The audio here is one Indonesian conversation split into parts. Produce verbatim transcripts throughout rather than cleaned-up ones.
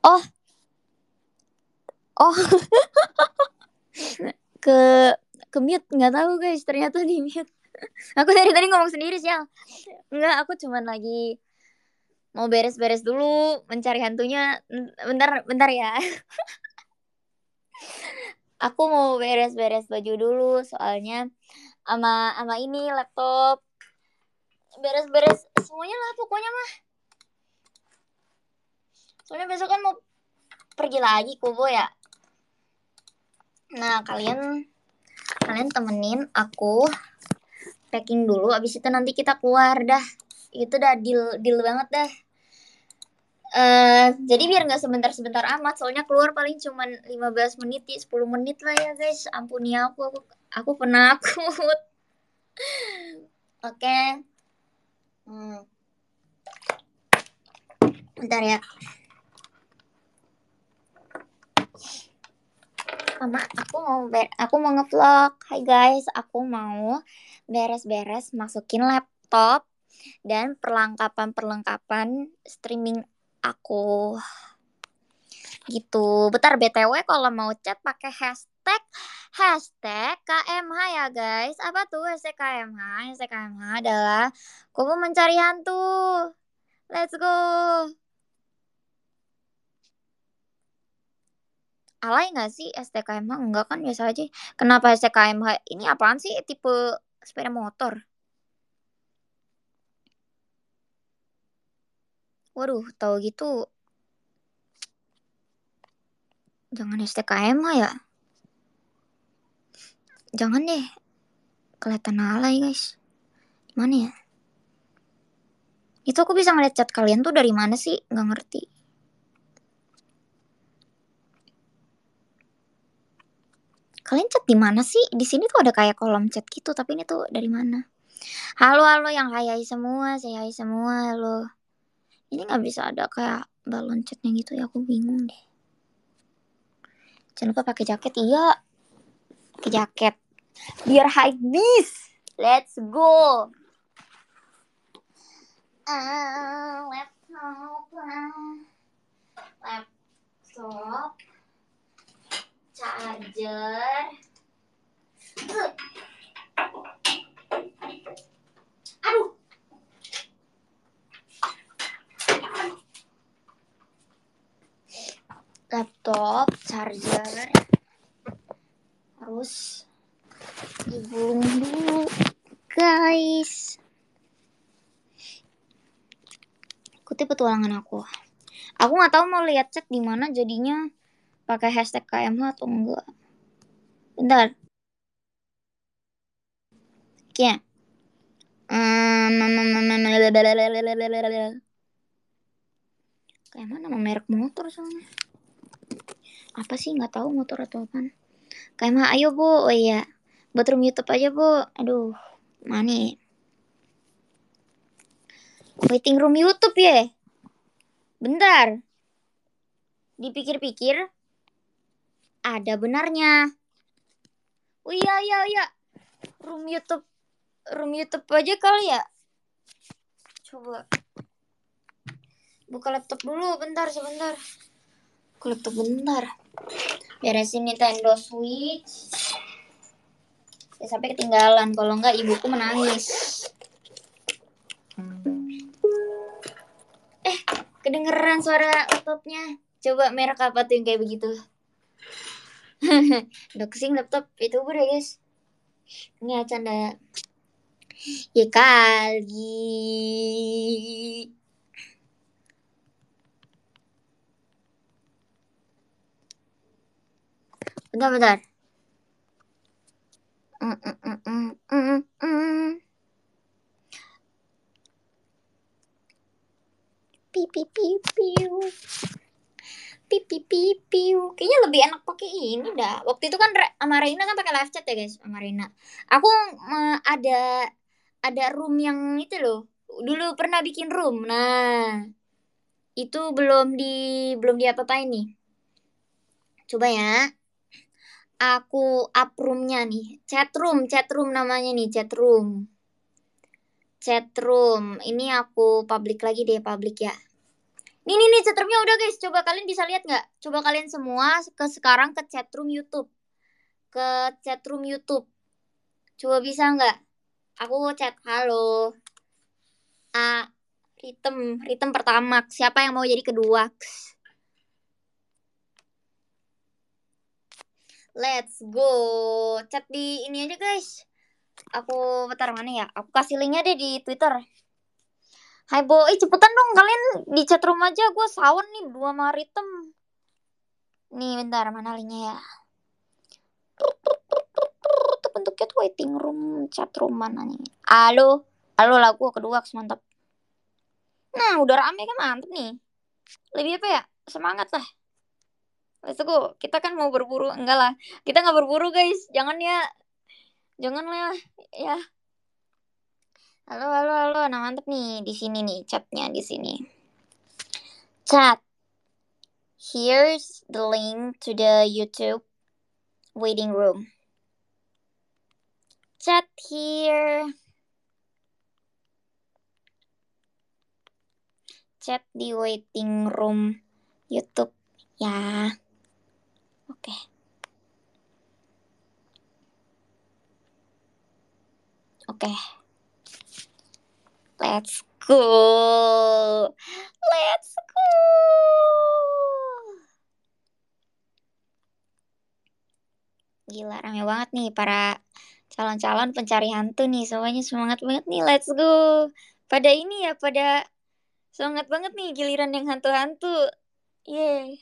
Oh, oh. ke ke mute, nggak tahu guys, ternyata di mute. Aku dari tadi ngomong sendiri sih. Enggak, aku cuman lagi mau beres-beres dulu, mencari hantunya. Bentar, bentar ya. Aku mau beres-beres baju dulu, soalnya ama ama ini laptop. Beres-beres semuanya lah pokoknya mah. Soalnya besok kan mau pergi lagi Kubo ya. Nah, kalian kalian temenin aku packing dulu, abis itu nanti kita keluar dah. Itu dah deal deal banget dah. Uh, jadi biar nggak sebentar-sebentar amat, soalnya keluar paling cuman lima belas menit, sepuluh menit lah ya guys. Ampuni aku, aku, aku penakut. Oke. Okay. Hmm. Bentar ya. Mama, aku mau ber aku mau ngevlog. Hai guys, aku mau beres-beres masukin laptop dan perlengkapan-perlengkapan streaming aku. Gitu. Bentar B T W kalau mau chat pakai hashtag hashtag K M H ya guys. Apa tuh hashtag K M H? Hashtag K M H adalah Kubu mencari hantu. Let's go. Alay nggak sih S T K M H? Enggak kan, biasa aja. Kenapa S T K M H? Ini apaan sih? Tipe sepeda motor? Waduh, tahu gitu. Jangan S T K M H ya. Jangan deh. Kelihatan alay guys. Mana ya? Itu aku bisa ngeliat chat kalian tuh dari mana sih? Nggak ngerti. Kalian chat di mana sih? Di sini tuh ada kayak kolom chat gitu, tapi ini tuh dari mana? Halo halo yang hai semua, saya hai semua, halo. Ini nggak bisa ada kayak balon chatnya gitu ya, aku bingung deh. Jangan lupa pakai jaket, iya. Pakai jaket. Biar high beast. Let's go. Ah, laptop, laptop, charger. Aduh. Laptop, charger. Harus digulung dulu, guys. Ikuti petualangan aku. Aku nggak tahu mau lihat chat di mana, jadinya pakai hashtag K M H atau enggak. Bentar. Oke. Kayak mana nama merek motor soalnya. Apa sih, nggak tahu motor atau apaan. K M H, ayo Bu. Oh iya. Buat room YouTube aja Bu. Aduh, mana? Waiting room YouTube ya. Bentar. Dipikir-pikir ada benarnya. Oh iya iya iya. Room YouTube, room YouTube aja kali ya. Coba buka laptop dulu, bentar sebentar. Buka laptop bentar. Beresin Nintendo Switch. Ya sampai ketinggalan, kalau enggak ibuku menangis. Eh, kedengeran suara laptopnya. Coba merek apa tuh yang kayak begitu? Doxing laptop itu udah guys. Ini canda. Ya kali. Bentar, bentar. Mm, mm, mm, mm, mm, mm. Pipi pipiu. Pipi pipiu. Kayaknya lebih enak pakai ini dah. Waktu itu kan sama Reina kan pakai live chat ya guys, sama Reina. Aku uh, ada ada room yang itu loh. Dulu pernah bikin room. Nah, itu belum di belum di apa-apain nih. Coba ya. Aku up roomnya nih. Chat room, chat room namanya nih, chat room. Chat room. Ini aku public lagi deh, public ya. Nih nih nih chatroomnya udah guys. Coba kalian bisa lihat nggak? Coba kalian semua ke sekarang ke chatroom YouTube. Ke chatroom YouTube. Coba bisa nggak? Aku chat halo. A Ritem, Ritem pertama. Siapa yang mau jadi kedua? Let's go. Chat di ini aja guys. Aku bentar mana ya? Aku kasih linknya deh di Twitter. Hai boy, cepetan dong kalian di chat room aja. Gue sawan nih dua sama Ritem. Nih bentar mana linknya ya? Tuh bentuknya tuh waiting room, chat room mana nih? Halo, halo lagu kedua mantap. Nah udah rame kan mantep nih. Lebih apa ya? Semangat lah. Let's go. Kita kan mau berburu, enggak lah. Kita nggak berburu guys. Jangan ya, jangan lah ya. Halo, halo, halo. Nah mantep nih di sini nih chatnya di sini. Chat. Here's the link to the YouTube waiting room. Chat here. Chat di waiting room YouTube ya. Oke. Okay. Oke. Okay. Let's go. Let's go. Gila rame banget nih para calon-calon pencari hantu nih. Semuanya semangat banget nih. Let's go. Pada ini ya, pada semangat banget nih giliran yang hantu-hantu. Yeay.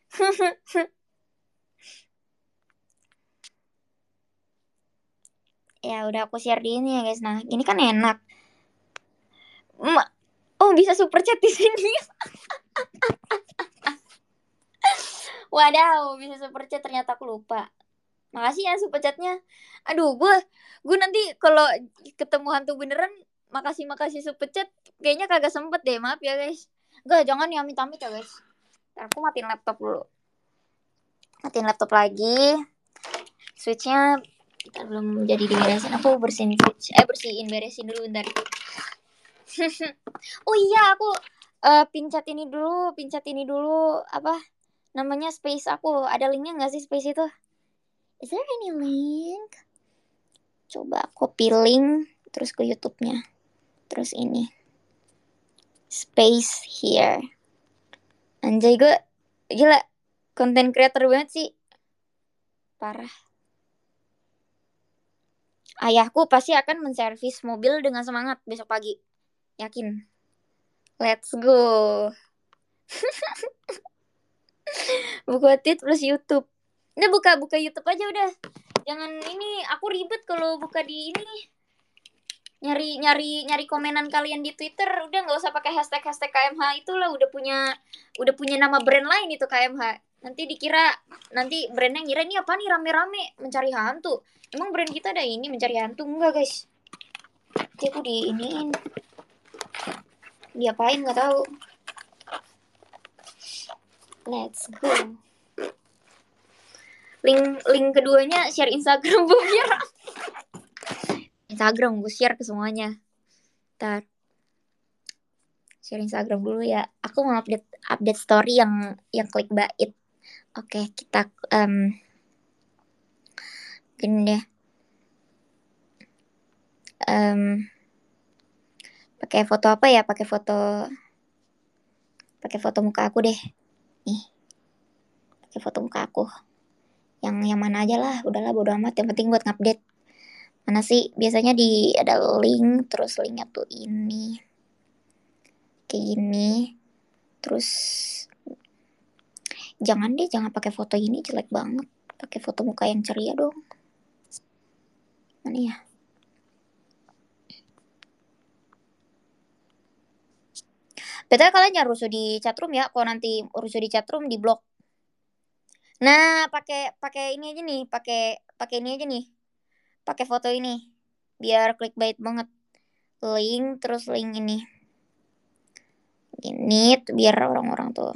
Ya udah aku share di ini ya guys. Nah, ini kan enak. Ma oh, bisa super chat di sini. Wadaw, bisa super chat ternyata aku lupa. Makasih ya super chatnya. Aduh, gue gue nanti kalau ketemu hantu beneran makasih makasih super chat kayaknya kagak sempet deh, maaf ya guys. Enggak, jangan ya amit-amit ya guys. Ntar aku matiin laptop dulu. Matiin laptop lagi. Switchnya kita belum jadi diberesin. Aku bersihin switch. Eh bersihin beresin dulu bentar. Oh iya aku uh, pincat ini dulu, pincat ini dulu apa namanya space aku. Ada linknya nggak sih space itu? Is there any link? Coba copy link terus ke YouTube-nya. Terus ini. Space here. Anjay gue gila konten creator banget sih. Parah. Ayahku pasti akan menservis mobil dengan semangat besok pagi. Yakin. Let's go. Buka tweet plus YouTube. Udah buka buka YouTube aja udah. Jangan ini aku ribet kalau buka di ini. Nyari nyari nyari komenan kalian di Twitter udah nggak usah pakai hashtag hashtag K M H itulah udah punya udah punya nama brand lain itu K M H. Nanti dikira nanti brandnya ngira ini apa nih rame-rame mencari hantu. Emang brand kita ada ini mencari hantu enggak guys? Nanti aku di iniin. Diapain nggak tahu. Let's go. Link link keduanya share Instagram Bu biar Instagram gue share ke semuanya. Ntar share Instagram dulu ya. Aku mau update update story yang yang klik bait. Oke, kita um, gini deh. Um, pakai foto apa ya? Pakai foto pakai foto muka aku deh. Nih. Pakai foto muka aku. Yang yang mana aja lah, udahlah bodo amat. Yang penting buat ngupdate. Mana sih? Biasanya di ada link, terus linknya tuh ini. Kayak gini. Terus jangan deh, jangan pakai foto ini jelek banget. Pakai foto muka yang ceria dong. Mana ya? Betul kalian jangan rusuh di chatroom ya. Kalau nanti rusuh di chatroom di blok. Nah, pakai pakai ini aja nih, pakai pakai ini aja nih. Pakai foto ini. Biar clickbait banget. Link terus link ini. Ini tuh biar orang-orang tuh.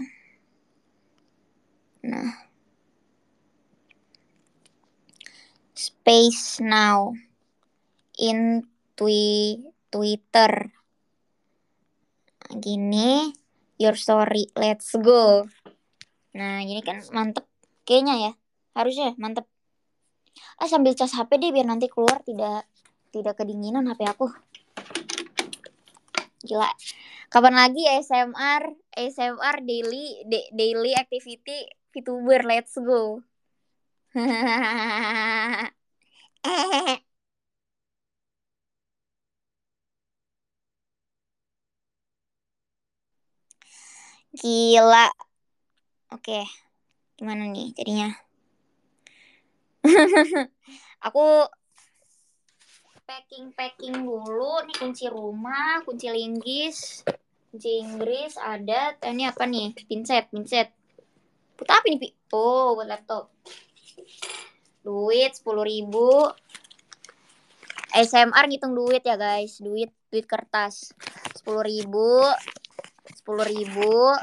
Nah. Space now in twi Twitter. Gini, your story. Let's go. Nah, ini kan mantep kayaknya ya. Harusnya mantep. Ah, sambil cas H P deh biar nanti keluar tidak tidak kedinginan H P aku. Gila. Kapan lagi A S M R, A S M R daily da- daily activity VTuber, let's go. Gila. Oke, gimana nih jadinya? Aku packing-packing dulu. Nih kunci rumah, kunci linggis, kunci Inggris ada. Ini apa nih? Pinset, pinset. Buat apa nih, Pi? Oh, buat laptop. Duit sepuluh ribu. A S M R ngitung duit ya guys. Duit, duit kertas. Sepuluh ribu. Sepuluh ribu.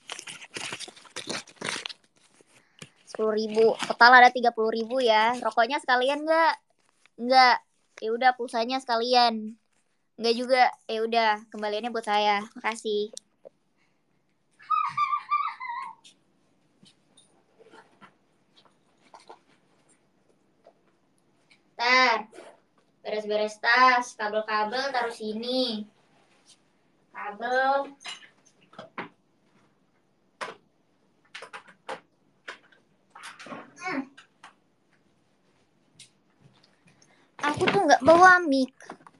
Sepuluh ribu. Total ada tiga puluh ribu ya. Rokoknya sekalian nggak? Nggak. Ya udah pulsanya sekalian. Nggak juga. Ya udah kembaliannya buat saya. Makasih. Ntar, beres-beres tas, kabel-kabel taruh sini. Kabel. Hmm. Aku tuh nggak bawa mic.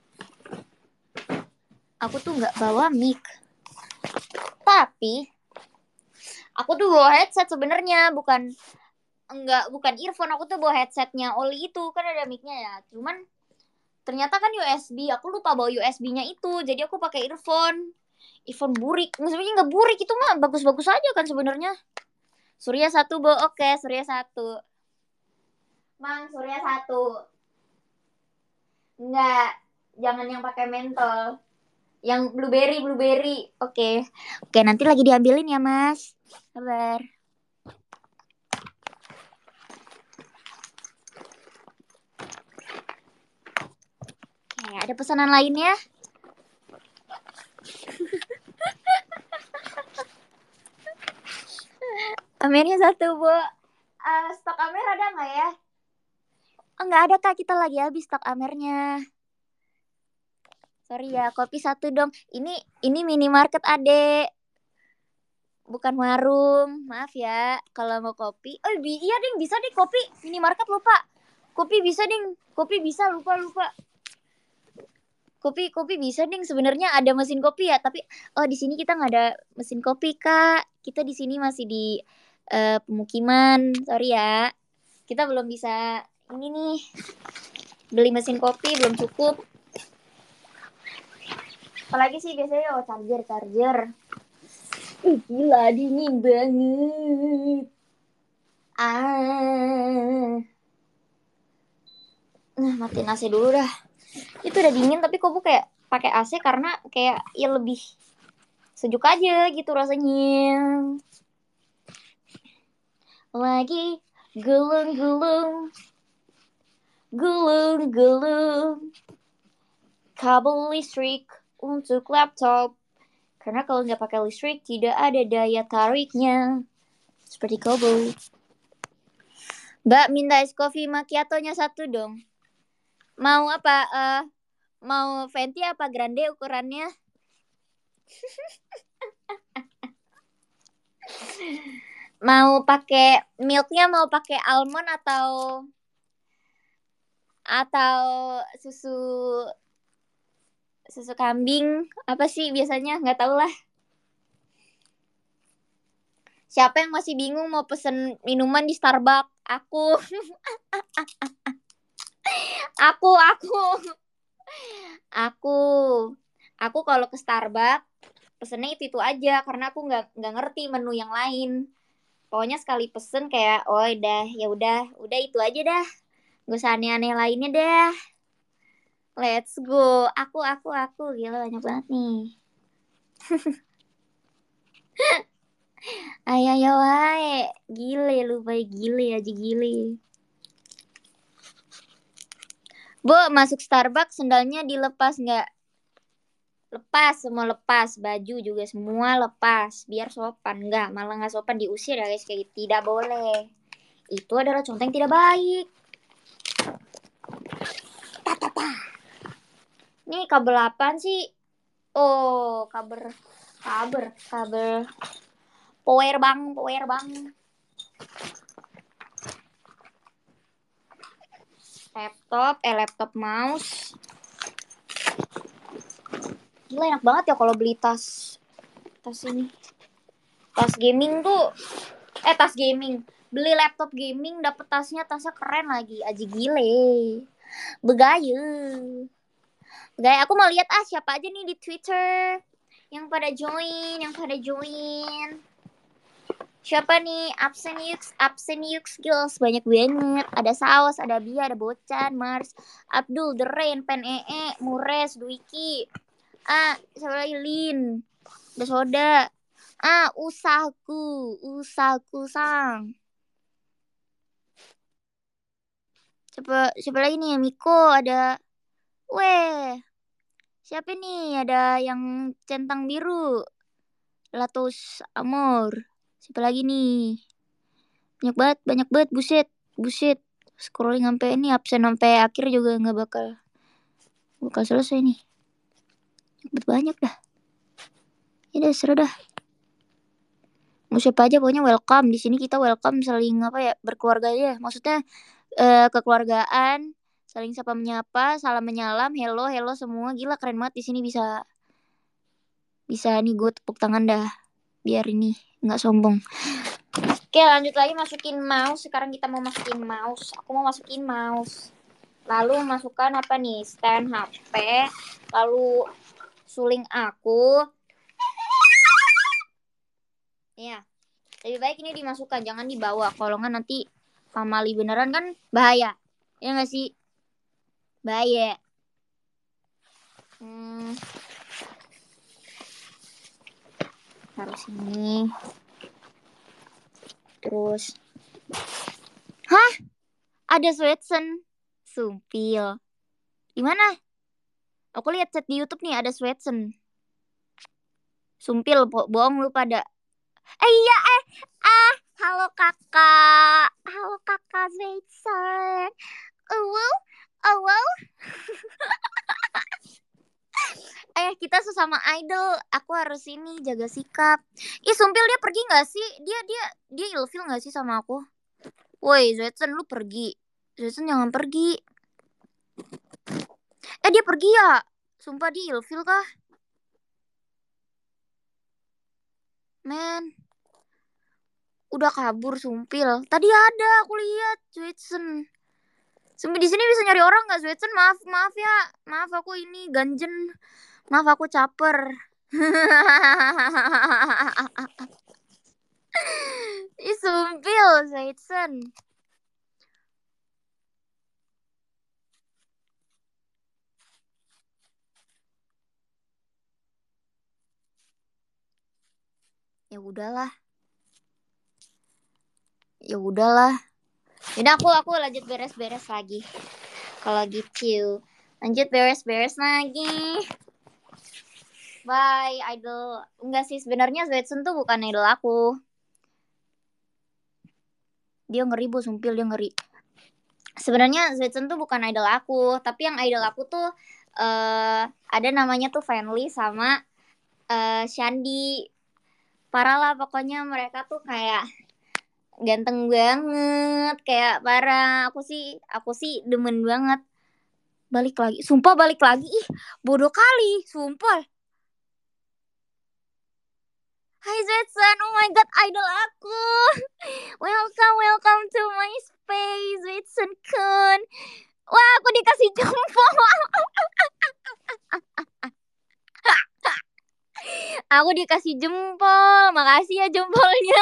Aku tuh nggak bawa mic. Tapi aku tuh bawa headset sebenarnya, bukan enggak bukan earphone. Aku tuh bawa headsetnya Oli itu, kan ada micnya ya. Cuman ternyata kan U S B, aku lupa bawa U S B-nya itu. Jadi aku pakai earphone. Earphone burik. Maksudnya nggak burik, itu mah bagus-bagus aja kan sebenarnya. Surya satu, Bo. Oke, Surya satu. Mang, Surya satu. Enggak, jangan yang pakai mentol. Yang blueberry, blueberry. Oke. Oke, nanti lagi diambilin ya, Mas. Sabar. Oke, ada pesanan lainnya? Amernya satu, Bu. Uh, stok Amer ada nggak ya? Oh, nggak ada, Kak. Kita lagi habis stok Amernya. Sorry ya, kopi satu dong. Ini ini minimarket, Ade. Bukan warung. Maaf ya, kalau mau kopi. Oh, bi- iya, Ding. Bisa, deh kopi. Minimarket lupa. Kopi bisa, Ding. Kopi bisa, lupa, lupa. Kopi kopi bisa, Ding. Sebenarnya ada mesin kopi ya, tapi oh di sini kita nggak ada mesin kopi, Kak. Kita di sini masih di uh, pemukiman. Sorry ya. Kita belum bisa ini nih. Beli mesin kopi belum cukup. Apalagi sih biasanya oh charger, charger. Uh, gila dingin banget. Ah. Nah, matiin A C dulu dah. Itu udah dingin tapi kok bu kayak pakai A C karena kayak ya lebih sejuk aja gitu rasanya. Lagi gulung-gulung. Gulung-gulung. Kabel listrik untuk laptop. Karena kalau nggak pakai listrik tidak ada daya tariknya. Seperti Kobo. Mbak minta es coffee macchiato-nya satu dong. Mau apa? Uh, mau venti apa grande ukurannya? Mau pakai milknya mau pakai almond atau atau susu susu kambing apa sih biasanya nggak tahu lah. Siapa yang masih bingung mau pesen minuman di Starbucks? Aku. aku, aku. Aku. Aku kalau ke Starbucks pesennya itu itu aja karena aku nggak nggak ngerti menu yang lain. Pokoknya sekali pesen kayak oh udah ya udah udah itu aja dah. Gak usah aneh-aneh lainnya deh. Let's go. Aku aku aku gila banyak banget nih. Ayo ayo wae. Gile lu baik gile aja gile. Bu, masuk Starbucks sendalnya dilepas nggak? Lepas, semua lepas. Baju juga semua lepas. Biar sopan. Enggak, malah nggak sopan, diusir ya guys. Kayak gitu. Tidak boleh. Itu adalah contoh yang tidak baik. Tatata. Ini kabel apaan sih? Oh, kabel. Kabel. Kabel. Power bank. Power bank. Laptop. Eh, laptop mouse. Gila, enak banget ya kalau beli tas. Tas ini. Tas gaming tuh. Eh, tas gaming. Beli laptop gaming, dapet tasnya, tasnya keren lagi. Aji gile. Begaya. Begaya. Aku mau lihat ah siapa aja nih di Twitter yang pada join, yang pada join. Siapa nih? Absen Yux, Absen Yux girls banyak banget. Ada Saus, ada Bia, ada Bocan, Mars, Abdul, The Rain, Pen Ee, Mures, Dwiki. Ah, siapa lagi? Lin. Ada Soda. Ah, Usaku, Usaku sang. Siapa siapa lagi nih? Miko, ada. Weh. Siapa nih? Ada yang centang biru. Latus Amor. Siapa lagi nih? Banyak banget, banyak banget, buset, buset. Scrolling sampai ini absen sampai akhir juga nggak bakal bakal selesai nih. Banyak banyak dah. Ya udah seru dah. Mau siapa aja pokoknya welcome. Di sini kita welcome saling apa ya, berkeluarga aja. Maksudnya eh, kekeluargaan, saling sapa menyapa, salam menyalam, hello, hello semua. Gila keren banget di sini bisa bisa nih gue tepuk tangan dah. Biar ini nggak sombong. Oke lanjut lagi masukin mouse. Sekarang kita mau masukin mouse. Aku mau masukin mouse. Lalu masukkan apa nih? Stand H P. Lalu suling aku. Ya. Lebih baik ini dimasukkan. Jangan dibawa. Kalau nggak nanti pamali beneran kan bahaya. Ya nggak sih? Bahaya. Hmm. Harus ini. Terus. Hah? Ada Swetsen. Sumpil. Di mana? Aku lihat chat di YouTube nih ada Swetsen. Sumpil, bo bohong lu pada. Eh iya eh ah halo kakak, halo kakak Swetsen. Oh wow, oh wow. Eh kita sesama idol, aku harus ini jaga sikap. Ih Sumpil dia pergi nggak sih? Dia dia dia ilfil nggak sih sama aku? Woi Swetsen lu pergi. Swetsen jangan pergi. Eh dia pergi ya? Sumpah dia ilfil kah? Men. Udah kabur Sumpil. Tadi ada aku lihat Swetsen. Sumpah di sini bisa nyari orang nggak Swetsen? Maaf maaf ya. Maaf aku ini ganjen. Maaf aku caper. Ih Sumpil Swetsen. Ya udahlah. Ya udahlah. Yaudah aku aku lanjut beres-beres lagi. Kalau gitu, lanjut beres-beres lagi. Bye idol. Enggak sih sebenarnya Zwetsun tuh bukan idol aku. Dia ngeri Bu Sumpil, dia ngeri. Sebenarnya Zwetsun tuh bukan idol aku, tapi yang idol aku tuh uh, ada namanya tuh Fanly sama uh, Shandy. Parah lah pokoknya mereka tuh kayak ganteng banget, kayak parah. Aku sih aku sih demen banget. Balik lagi, sumpah balik lagi. Ih, bodoh kali, sumpah. Hai Zetsan, oh my god, idol aku. Welcome, welcome to my space, Zetsan kun. Wah, aku dikasih jempol. Aku dikasih jempol, makasih ya jempolnya.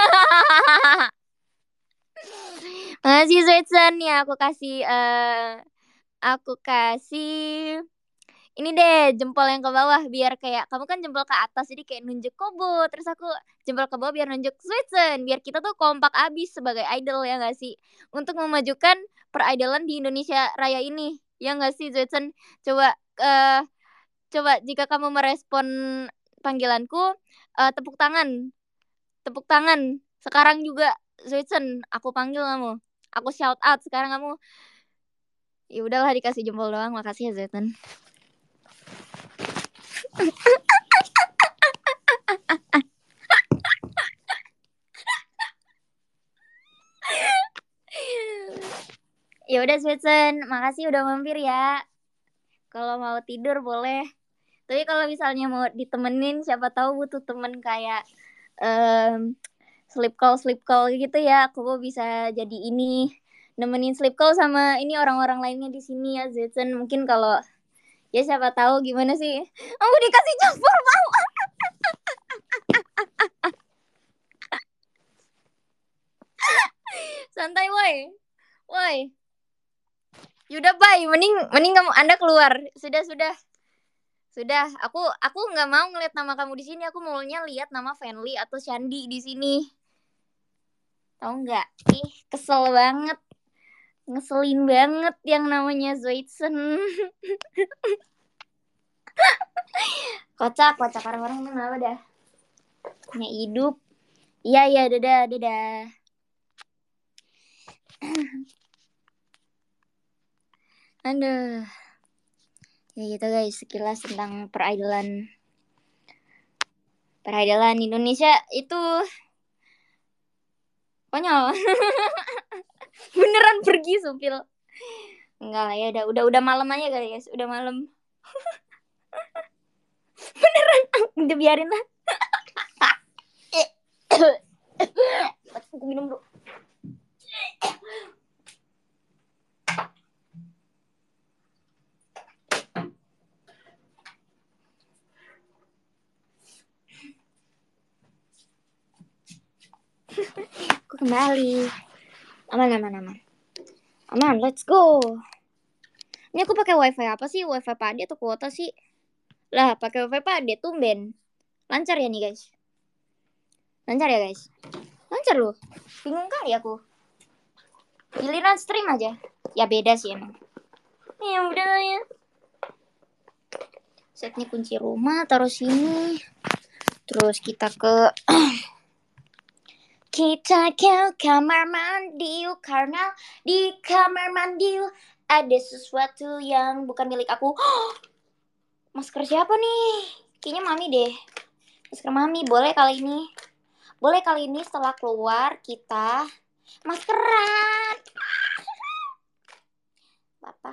Makasih Zetsan ya, aku kasih, uh, aku kasih. Ini deh jempol yang ke bawah biar kayak kamu kan jempol ke atas jadi kayak nunjuk Kobo, terus aku jempol ke bawah biar nunjuk Switchen, biar kita tuh kompak abis sebagai idol ya nggak sih, untuk memajukan peridolan di Indonesia Raya ini ya nggak sih Switchen. Coba uh, Coba jika kamu merespon panggilanku, uh, tepuk tangan. Tepuk tangan. Sekarang juga, Zoidson, aku panggil kamu. Aku shout out sekarang kamu. Ya udahlah dikasih jempol doang. Makasih ya Zoidson. Ya udah Zoidson, makasih udah mampir ya. Kalau mau tidur boleh. Tapi kalau misalnya mau ditemenin, siapa tahu butuh temen kayak um, sleep call sleep call gitu ya. Aku bisa jadi ini nemenin sleep call sama ini orang-orang lainnya di sini ya Zoidson. Mungkin kalau ya siapa tahu gimana sih. Aku dikasih campur mau. Santai woi. Woi. Yaudah bye, mending mending kamu Anda keluar. Sudah sudah. Sudah, aku aku nggak mau ngeliat nama kamu di sini. Aku maunya lihat nama Fenly atau Shandi di sini. Tahu nggak? Ih, kesel banget. Ngeselin banget yang namanya Zoidson. Kocak, kocak orang-orang itu kenapa dah? Punya hidup. Iya, iya, dadah, dadah. Aduh. Ya gitu guys, sekilas tentang peridolan. Peridolan Indonesia itu konyol. Beneran pergi supil. Enggak lah ya, udah udah udah malam aja kali guys, udah malam. Beneran, udah biarin lah. Aku minum dulu. Aku kembali. Aman, aman, aman. Aman, let's go. Ini aku pakai wifi apa sih? Wifi Pade atau kuota sih? Lah, pakai wifi Pade tumben. Lancar ya nih guys. Lancar ya guys. Lancar loh. Bingung kali aku. Giliran stream aja. Ya beda sih emang. Ya udah ya. Setnya kunci rumah taruh sini. Terus kita ke kita ke kamar mandi karena di kamar mandi ada sesuatu yang bukan milik aku. Masker siapa nih? Kayaknya mami deh. Masker mami, boleh kali ini. Boleh kali ini setelah keluar kita maskeran. Apa?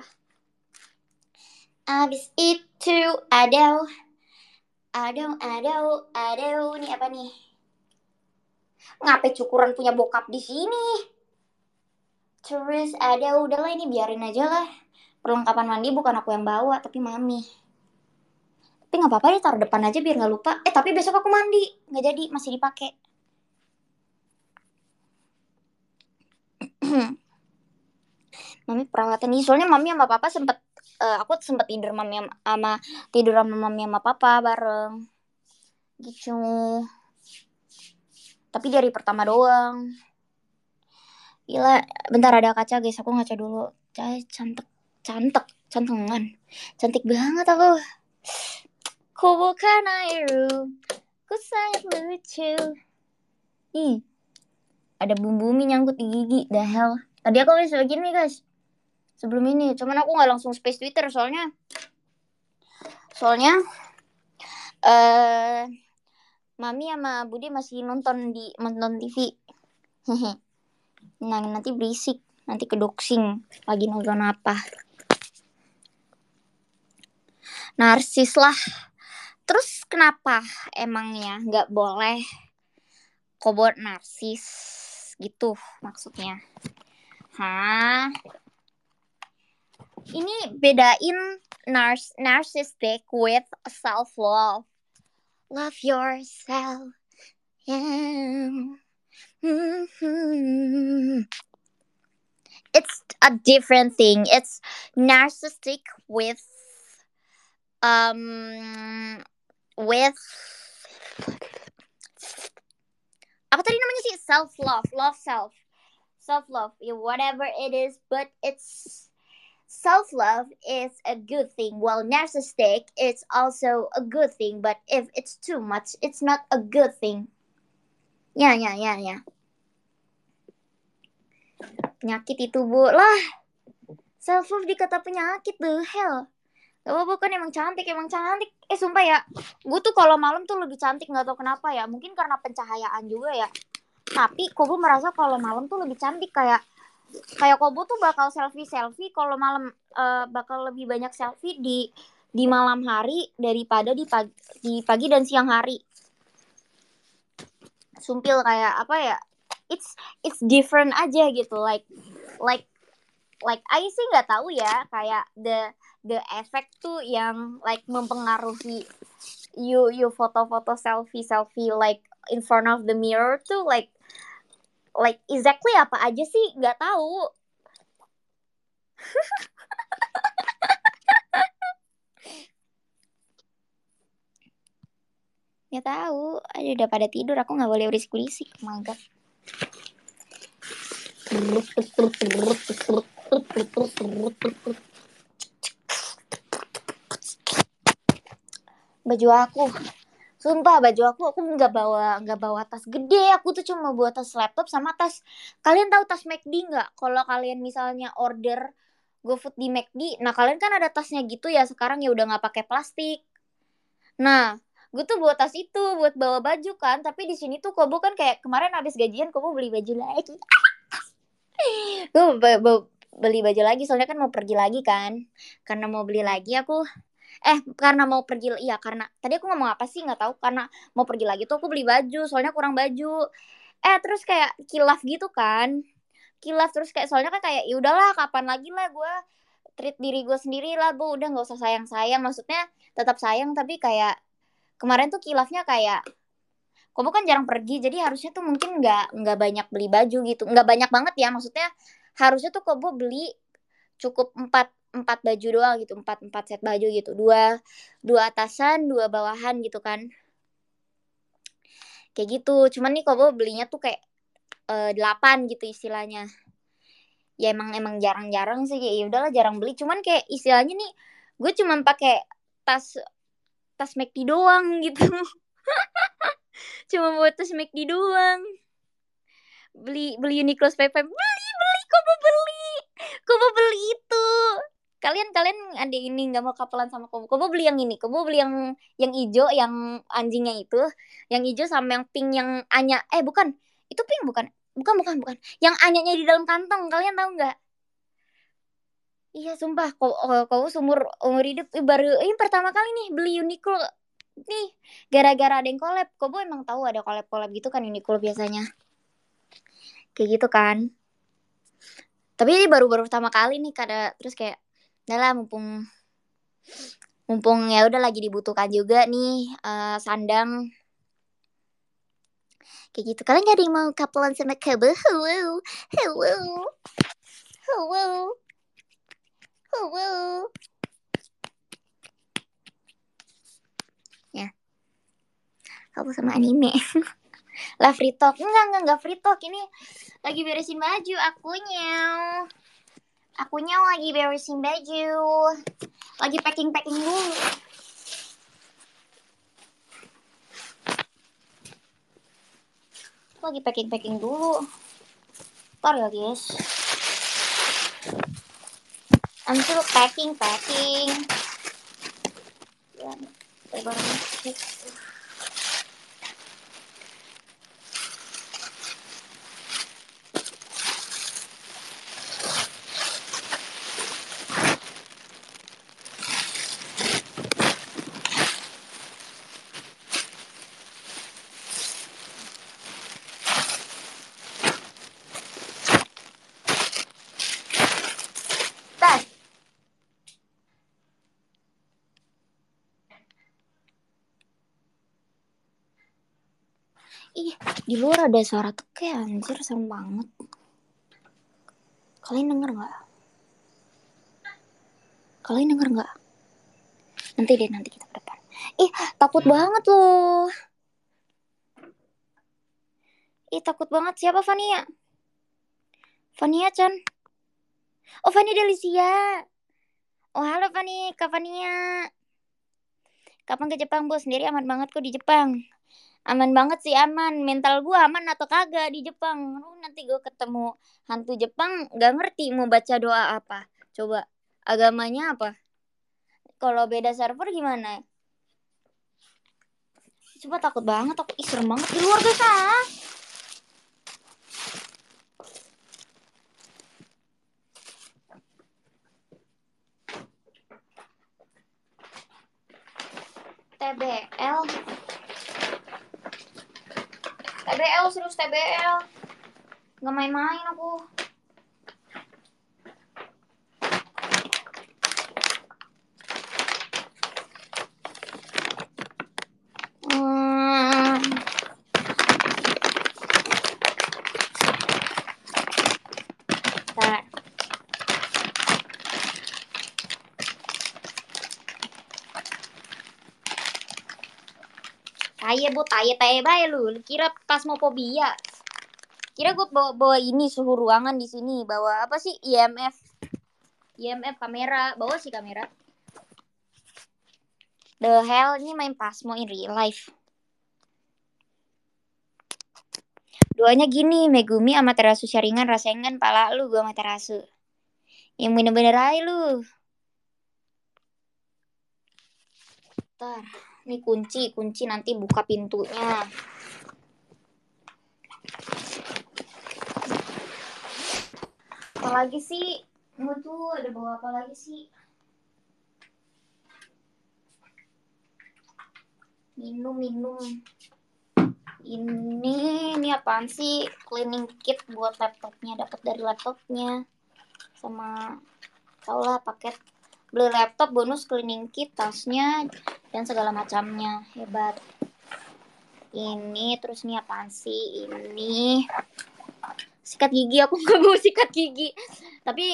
Abis itu ada Aduh, aduh, aduh, ini apa nih? Ngapain cukuran punya bokap di sini? Terus ada udahlah ini biarin aja lah. Perlengkapan mandi bukan aku yang bawa, tapi mami. Tapi nggak apa-apa deh, taruh depan aja biar nggak lupa. Eh tapi besok aku mandi, nggak jadi, masih dipakai. Mami perawatan ini, soalnya mami sama papa sempet, uh, aku sempet tidur mami sama tidur sama mami sama papa bareng. Gitu. Tapi dari pertama doang. Gila, bentar ada kaca guys, aku ngaca dulu. Cantik, cantik, cantengan. Cantik banget aku. Ku bukan Airu, ku sangat lucu. Ih, ada bumbu mie nyangkut di gigi, the hell. Tadi aku habis begini guys, sebelum ini. Cuman aku gak langsung space Twitter soalnya. Soalnya, uh, Mami sama Bude masih nonton di nonton T V. Hehe. Nah, nanti berisik, nanti kedoxing lagi nonton apa. Narsis lah. Terus kenapa emangnya nggak boleh kobot narsis gitu maksudnya? Hah? Ini bedain nars narcissistic with self love. Love yourself. Yeah. Mm-hmm. It's a different thing. It's narcissistic with um with apa tadi namanya sih, self love, love self, self love, yeah, whatever it is, but it's self-love is a good thing, while narcissistic is also a good thing, but if it's too much, it's not a good thing. Ya, ya, ya, ya. Penyakit itu, Bu. Lah, self-love dikata penyakit, the hell. Gak apa-apa kan, emang cantik, emang cantik. Eh, sumpah ya, gue tuh kalau malam tuh lebih cantik, gak tau kenapa ya. Mungkin karena pencahayaan juga ya. Tapi Kobo merasa kalau malam tuh lebih cantik, kayak kayak Kobo tuh bakal selfie selfie kalau malam, uh, bakal lebih banyak selfie di di malam hari daripada di pagi, di pagi dan siang hari. Sumpil kayak apa ya? It's it's different aja gitu, like like like I sih nggak tahu ya, kayak the the effect tuh yang like mempengaruhi you you foto-foto selfie selfie like in front of the mirror tuh like like exactly apa aja sih, nggak tahu. Nggak tahu, aduh udah pada tidur, aku nggak boleh berisik-berisik. Oh my god. Baju aku, sumpah baju aku aku nggak bawa nggak bawa tas gede, aku tuh cuma bawa tas laptop sama tas. Kalian tahu tas McD nggak? Kalau kalian misalnya order GoFood di McD, nah kalian kan ada tasnya gitu ya, sekarang ya udah nggak pakai plastik. Nah, gue tuh bawa tas itu buat bawa baju kan, tapi di sini tuh Kobo kan kayak kemarin habis gajian Kobo beli baju lagi. Gue beli baju lagi soalnya kan mau pergi lagi kan. Karena mau beli lagi aku eh karena mau pergi iya karena tadi aku ngomong apa sih nggak tahu, karena mau pergi lagi tuh aku beli baju soalnya kurang baju. Eh terus kayak kilaf gitu kan. Kilaf terus kayak soalnya kan kayak ya udahlah kapan lagi lah gue treat diri gue sendiri lah, Bu, udah nggak usah sayang-sayang, maksudnya tetap sayang tapi kayak kemarin tuh kilafnya kayak kamu kan jarang pergi, jadi harusnya tuh mungkin nggak nggak banyak beli baju gitu, nggak banyak banget ya, maksudnya harusnya tuh Kobo beli cukup empat empat baju doang gitu, empat empat set baju gitu, dua dua atasan dua bawahan gitu kan, kayak gitu. Cuman nih Kobo belinya tuh kayak uh, delapan gitu istilahnya. Ya emang emang jarang-jarang sih, ya udahlah jarang beli. Cuman kayak istilahnya nih gue cuman pakai tas tas McD doang gitu. Cuma buat tas McD doang. Beli beli Uniqlo S P P, beli beli kok mau beli kok mau beli itu. Kalian kalian ada ini nggak mau kapelan sama Kobo? Kobo beli yang ini, Kobo beli yang yang hijau yang anjingnya itu, yang hijau sama yang pink yang Anya, eh bukan, itu pink bukan, bukan bukan bukan, yang Anyanya di dalam kantong, kalian tahu nggak? Iya sumpah, Kobo, Kobo seumur umur hidup baru ini pertama kali nih beli Uniqlo nih, gara-gara ada yang collab. Kobo emang tahu ada collab collab gitu kan Uniqlo biasanya, kayak gitu kan. Tapi ini baru-baru pertama kali nih kada, terus kayak udah lah mumpung mumpung ya udah lagi dibutuhkan juga nih uh, sandang kayak gitu. Kalian gak ada yang mau kapelan sama Kobo? Hello, hello, hello, hello. Ya, kamu sama anime. Lah free talk, enggak enggak enggak free talk, ini lagi beresin baju akunya. Akunya lagi beresin baju, lagi packing packing dulu. Lagi packing packing dulu. Ntar ya guys. I'm still packing packing. Ya, barang ih, di luar ada suara teke anjir, serem banget. Kalian denger gak? Kalian denger gak? Nanti deh, nanti kita ke depan. Ih, takut banget loh. Ih, takut banget. Siapa Fania? Fania Chan. Oh, Fania Delicia. Oh halo Fani, Kak Fania. Kapan ke Jepang bos? Sendiri aman banget kok di Jepang. Aman banget sih aman. Mental gua aman atau kagak di Jepang. Lu nanti gua ketemu hantu Jepang gak ngerti mau baca doa apa. Coba agamanya apa? Kalau beda server gimana? Coba takut banget aku. Ih serem banget di luar guys ah. T B L. T B L serius T B L. Gak main-main aku. Hmm. Bentar. Taye bu, taye taye bae lu. Lu kira pasmofobia? Kira gue bawa, bawa ini suhu ruangan di sini, bawa apa sih I M F, I M F kamera, bawa sih kamera. The hell, ini main pasmo in real life. Doanya gini, Megumi Amaterasu Sharingan Rasengan pala lu gua Amaterasu. Yang bener-bener aja lu. Ntar, ini kunci, kunci nanti buka pintunya. Apa lagi sih? Gue tuh ada bawa apa lagi sih? Minum, minum. Ini, ini apaan sih? Cleaning kit buat laptopnya, dapat dari laptopnya. Sama tau lah paket beli laptop bonus cleaning kit, tasnya dan segala macamnya. Hebat. Ini terus nih apaan sih? Ini sikat gigi, aku nggak mau sikat gigi. Tapi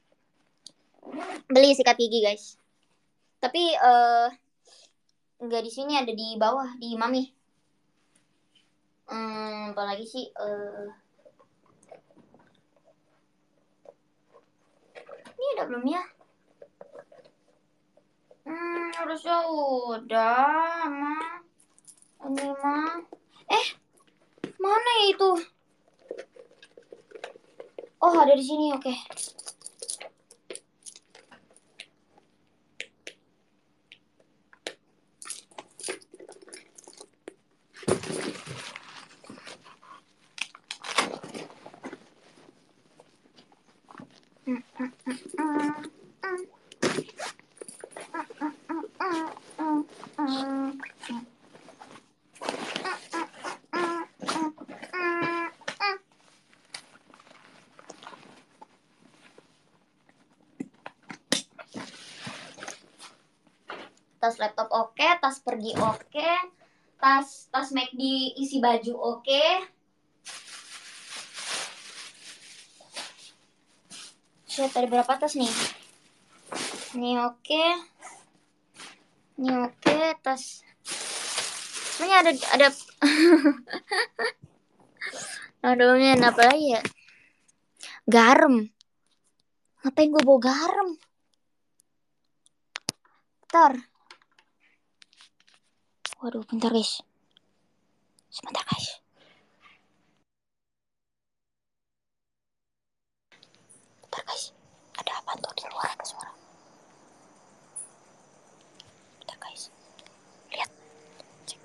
beli sikat gigi guys. Tapi eh nggak di sini, ada di bawah di Mami. Hmm, apalagi sih? Eh ini ada belum ya? Hmm, harusnya udah, mah. Ini mah. Eh, mana itu? Oh, ada di sini. Oke. Okay. Tas laptop oke, okay, tas pergi oke, okay, tas tas McD isi baju oke. Okay. Shit, ada berapa tas nih? Ini oke. Okay. Ini oke, okay, tas. Sebenarnya ada ada Aduh, apa lagi ya? Garam. Ngapain gue bawa garam? Bentar. Waduh, bentar guys. Sebentar guys. Bentar guys. Ada apa tuh di luar, ada suara. Bentar guys. Lihat. Cek.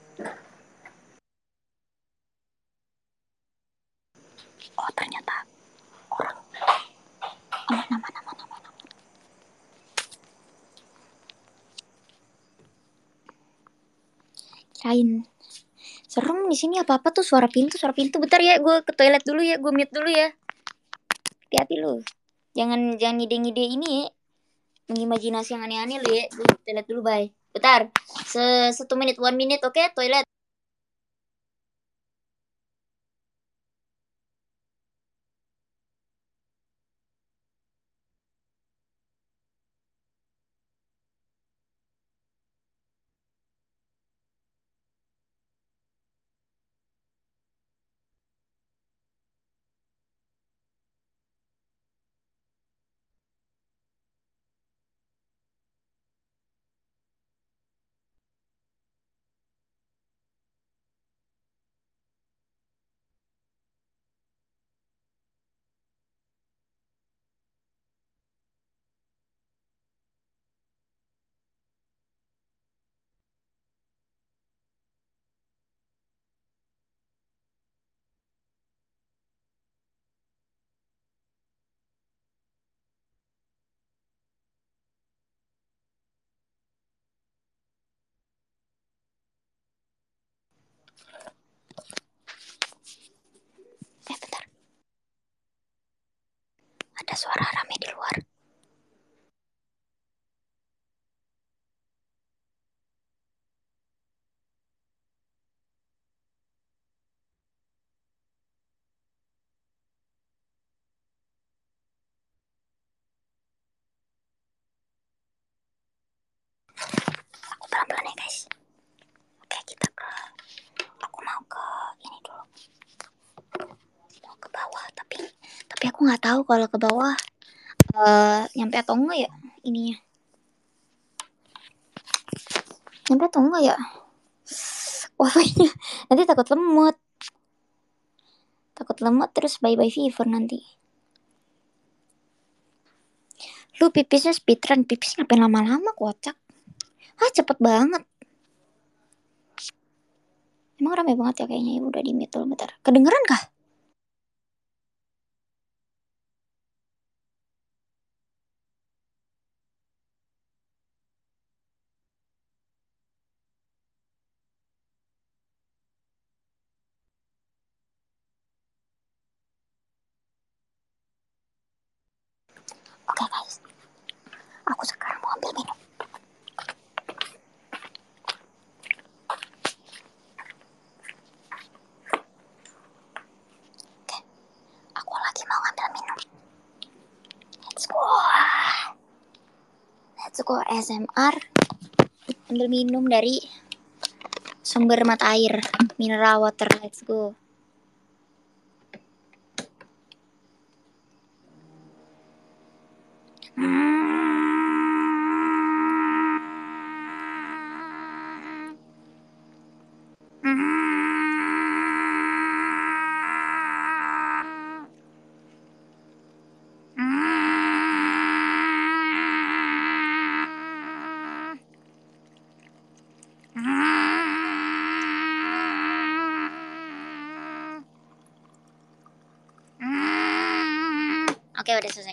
Oh, ternyata orang. Aman, aman, aman, aman, aman. Kirain serem di sini, apa-apa tuh suara pintu, suara pintu. Bentar ya, gue ke toilet dulu ya, gue mute dulu ya. Hati-hati lu. Jangan jangan ngide-ngide ini ya. Mengimajinasi yang aneh-aneh lu ya. Gue toilet dulu, bye. Bentar. Se satu menit, one minute, oke? Okay? Toilet. suara rame di luar. Aku pelan-pelan ya guys. Oke, kita ke, aku mau ke ini dulu, mau ke bawah, tapi tapi aku nggak tahu kalau ke bawah uh, nyampe atau enggak ya ininya, nyampe atau enggak ya wifi-nya. Nanti takut lemot, takut lemot terus bye bye fever nanti. Lu pipisnya speedrun, pipis ngapain lama-lama, kocak. Ah, cepet banget. Emang rame banget ya kayaknya, ya udah di mute dulu bentar. Kedengeran kah? Oke guys, aku sekarang mau ambil minum. Oke, aku lagi mau ambil minum. Let's go. Let's go A S M R. Ambil minum dari sumber mata air, mineral water. Let's go. Oke, udah selesai.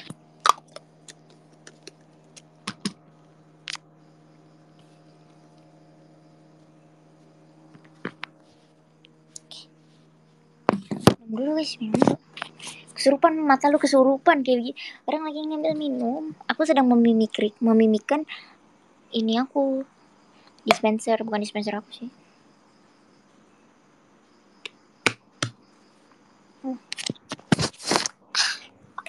Minum dulu guys, minum dulu. Kesurupan, mata lu kesurupan kayak gini. Orang lagi ngambil minum. Aku sedang memimikri, memimikkan ini aku. Dispenser, bukan dispenser aku sih. Hmm. Oke.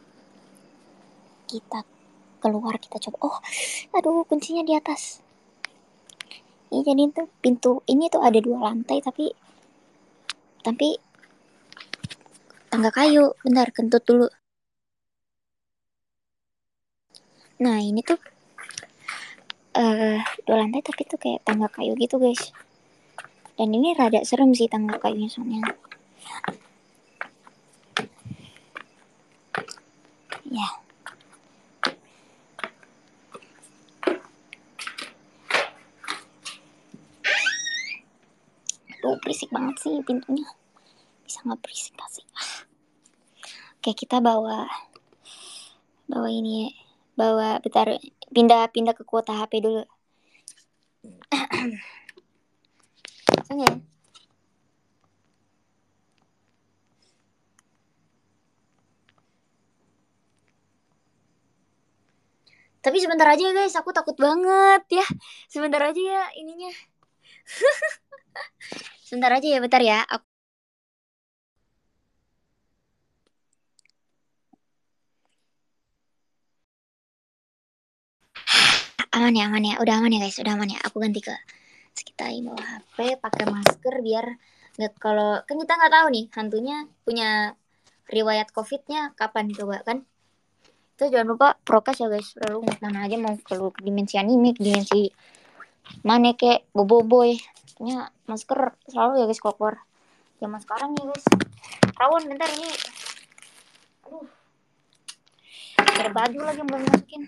Kita keluar, kita coba. Oh, aduh, kuncinya di atas. Ini jadi tuh pintu ini tuh ada dua lantai tapi tapi tangga kayu. Bentar, kentut dulu. Nah, ini tuh uh, dua lantai tapi tuh kayak tangga kayu gitu guys. Dan ini rada serem sih tangga kayunya soalnya. Ya. Aduh, berisik banget sih pintunya. Bisa nggak berisik gak sih? Oke, kita bawa bawa ini ya. Bawa, bentar, pindah-pindah ke kuota H P dulu. Sana ya. Tapi sebentar aja ya guys, aku takut banget ya. Sebentar aja ya ininya. Sebentar aja ya, bentar ya. Aku... Aman ya, aman ya. Udah aman ya guys, udah aman ya. Aku ganti ke kita bawa H P, pakai masker biar nggak, kalau kan kita nggak tahu nih hantunya punya riwayat COVID-nya kapan coba kan. Itu jangan lupa prokes ya guys. Lalu mau mana aja, mau ke dimensi anime, dimensi mana kek boboiboy, nya masker selalu ya guys kalau keluar. Zaman sekarang ya guys. Rawon, bentar ini. Aduh. Ada baju lagi yang belum masukin.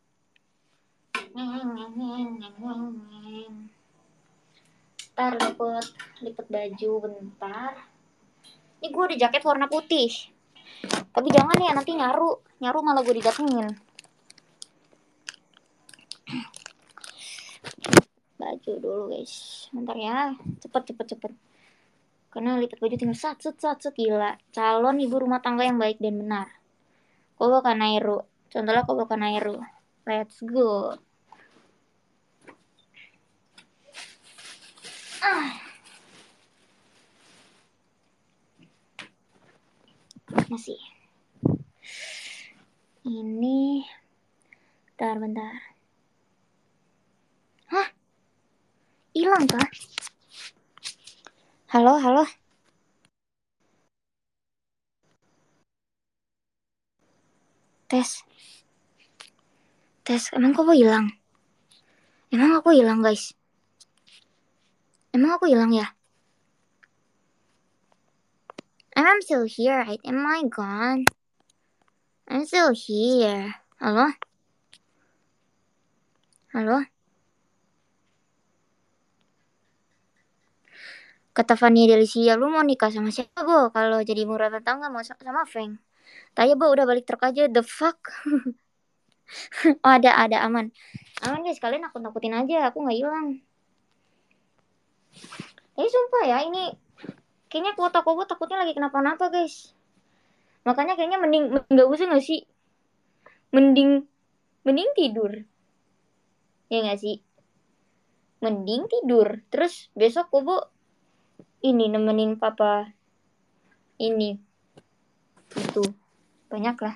Bentar, lipet, lipet baju bentar. Ini gue ada jaket warna putih. Tapi jangan ya, nanti nyaru. Nyaru malah gue didatengin. Baju dulu guys. Bentar ya. Cepet, cepet, cepet. Karena lipat baju tinggal sat, set, sat, set. Gila. Calon ibu rumah tangga yang baik dan benar. Kobo Kanairu. Contohnya Kobo Kanairu. Let's go. Ah. Masih. Ini. Bentar, bentar. Hah? Hilang kah? Halo, halo. Tes. Tes. Emang Kobo hilang? Emang aku hilang, guys? Emang aku hilang ya? I'm still here, right? Am I gone? I'm still here. Halo? Halo? Kata Fanny Delicia, lu mau nikah sama siapa, Bo? Kalau jadi murah tetangga mau sama Feng. Tanya, Bo, udah balik truk aja. The fuck? Oh, ada, ada, aman. Aman, guys. Kalian aku takutin aja. Aku gak hilang. Tapi sumpah ya, ini kayaknya kuota Kobo takutnya lagi kenapa-napa, guys. Makanya kayaknya mending nggak usah nggak sih? Mending mending tidur. Ya nggak sih? Mending tidur. Terus besok Kobo ini nemenin papa ini itu banyak lah.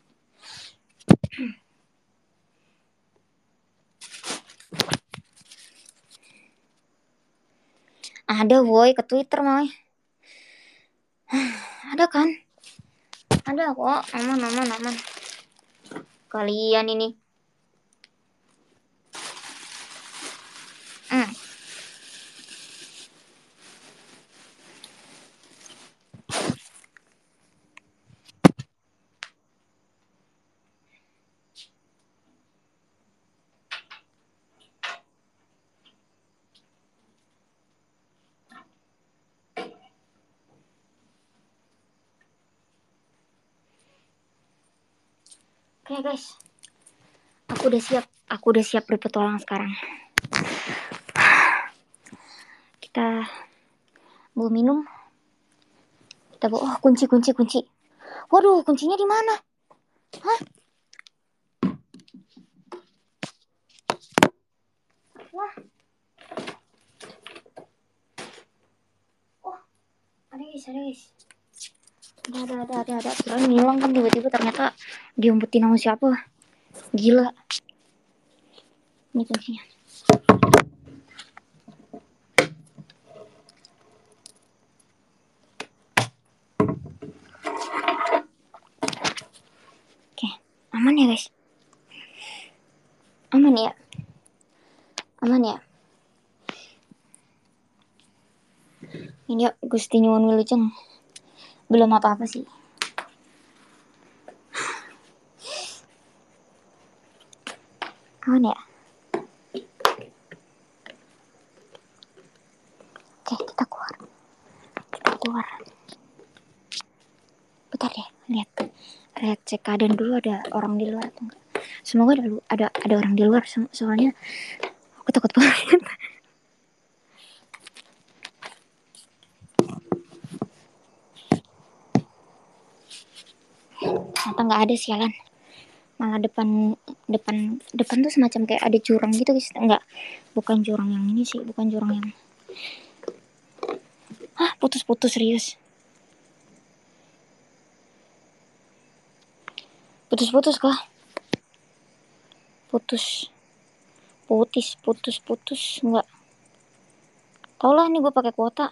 Ada woi ke Twitter mah. Ada kan? Ada kok. Aman aman aman. Kalian ini. Hmm. Oke guys, aku udah siap. Aku udah siap berpetualang sekarang. Kita mau minum. Kita bawa. Oh, kunci kunci kunci. Waduh, kuncinya di mana? Hah? Wah. Oh, ada guys, ada guys. Ada, ada, ada, ada, ada. Kirain hilang kan tiba-tiba ternyata diumpetin sama siapa. Gila. Ini kuncinya. Oke, aman ya guys. Aman ya. Aman ya. Ini ya Gusti Nyuwun Wilujeng. Belum apa-apa sih. Aman ya. Oke, kita keluar. Kita keluar. Bentar deh, lihat. Lihat cek keadaan dulu ada orang di luar atau enggak. Semoga ada ada ada orang di luar so soalnya aku takut banget. Ternyata nggak ada sialan. Malah depan depan depan tuh semacam kayak ada jurang gitu guys. Enggak, bukan jurang yang ini sih, bukan jurang yang. Hah, putus-putus serius. Putus-putus kah? Putus. Putus, putus, putus. Enggak. Tau lah nih gue pakai kuota.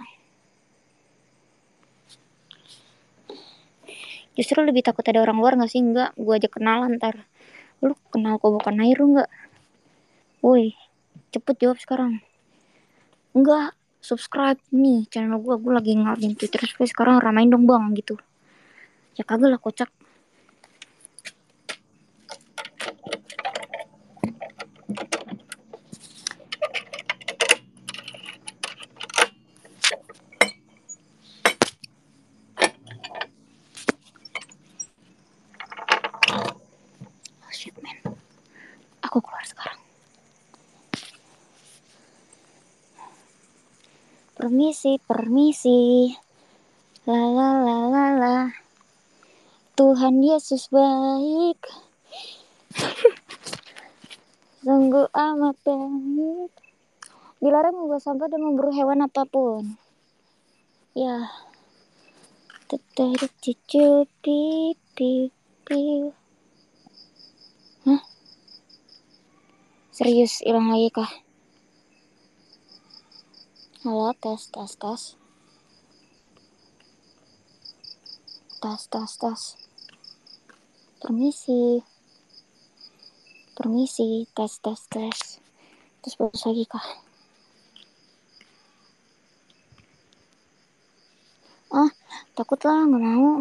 Justru lebih takut ada orang luar gak sih? Enggak, gue aja kenalan ntar. Lu kenal Kobo Kanairu gak? Woi, cepet jawab sekarang. Enggak, subscribe nih channel gue. Gue lagi ngalamin Twitter Space sekarang, ramain dong bang gitu. Ya kagak lah kocak. Oh shit man. Aku keluar sekarang. Permisi, permisi. La la la la la. Tuhan Yesus baik. Sungguh amat baik. Dilarang membuang sampah dan memburu hewan apapun. Ya. Tertarik cucu pipi piu. Hah? Serius hilang lagi kah? Halo, tes tes tes. Tes tes tes. Permisi. Permisi, tes tes tes. Terus putus lagi kah? Ah, takut lah, nggak mau.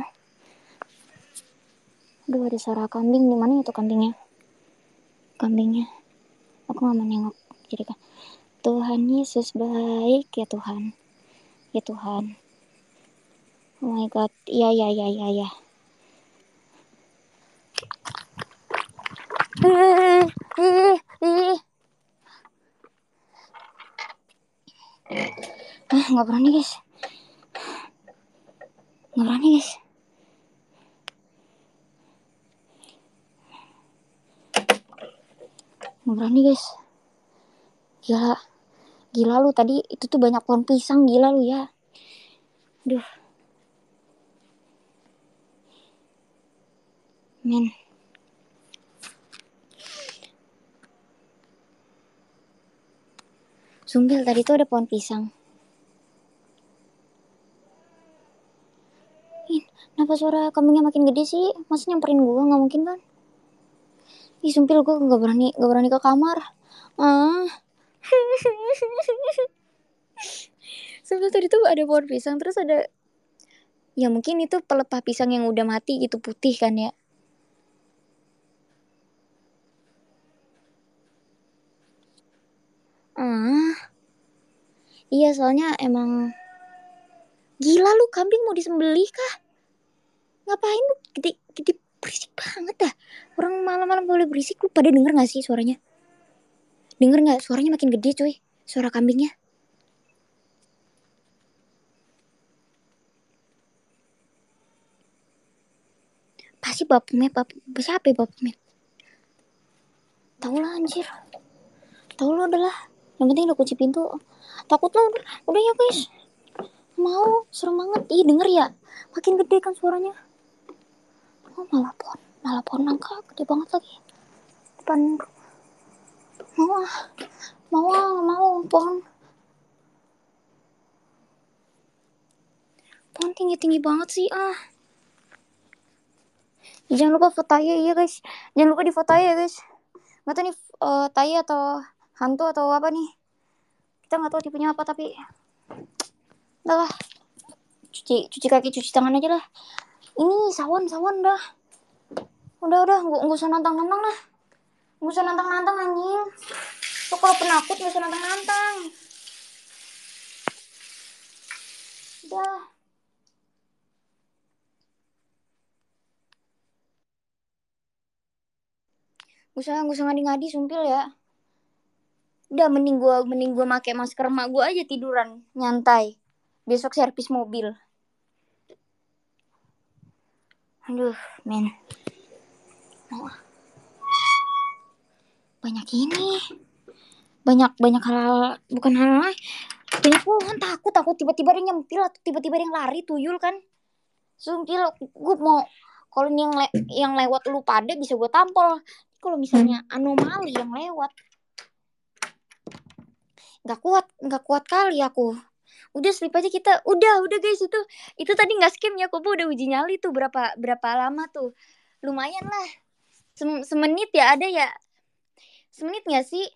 Aduh, ada suara kambing. Di mana itu kambingnya? Kambingnya. Aku nggak mau nengok. Jadi kan, Tuhan Yesus baik ya Tuhan. Ya Tuhan. Oh my God. Iya iya iya iya iya. Ih, ih, ih. Ah, nggak berani guys. Nggak berani guys. Nggak berani guys. Gila. Gila lu tadi. Itu tuh banyak pohon pisang. Gila lu ya. Duh. Men. Sumpil tadi tuh ada pohon pisang. Ih, kenapa suara kambingnya makin gede sih? Masa nyamperin gua? Nggak mungkin kan? Ih, sumpil gua nggak berani, nggak berani ke kamar. Ah. Sumpil tadi tuh ada pohon pisang, terus ada, ya mungkin itu pelepah pisang yang udah mati gitu, putih kan ya. Ah. Iya, soalnya emang gila lu, kambing mau disembelih kah? Ngapain lu? Gede, gede berisik banget dah. Orang malam-malam boleh berisik, lu pada denger gak sih suaranya? Denger gak? Suaranya makin gede coy, suara kambingnya. Pasti Baphomet, bap siapa ya Baphomet? Tahu lah anjir. Tahu lo udah lah. Yang penting udah kunci pintu. Takut lo udah, udah ya guys. Mau, serem banget. Ih, denger ya. Makin gede kan suaranya. Oh, malah pohon, malah pohon nangka gede banget lagi. Depan. Mau ah, mau ah, mau pohon. Pohon tinggi-tinggi banget sih ah. Jangan lupa foto ya, iya guys. Jangan lupa di foto ya guys. Nggak tahu nih uh, tai atau hantu atau apa nih. Kita nggak tahu tipenya apa tapi. Udah lah. Cuci, cuci kaki, cuci tangan aja lah. Ini sawan, sawan dah. Udah, udah, nggak nggak usah nantang-nantang lah. Nggak usah nantang-nantang anjing. Tuh kalau penakut nggak usah nantang-nantang. Udah. Gak usah, gak usah ngadi-ngadi sumpil ya. Udah mending gue mending gue pakai masker emak gue aja tiduran nyantai. Besok servis mobil. Aduh, men. Oh. Banyak ini. Banyak banyak hal, bukan hal lain. Banyak pohon, takut takut tiba-tiba dia nyempil atau tiba-tiba dia lari tuyul kan. Sumpil gue mau kalau yang le yang lewat lu pada bisa gue tampol. Kalau misalnya anomali yang lewat nggak kuat nggak kuat kali aku. Udah sleep aja kita. Udah, udah guys itu. Itu tadi nggak skim ya, Kobo udah uji nyali tuh berapa berapa lama tuh. Lumayan lah. Sem semenit ya ada ya. Semenit nggak sih?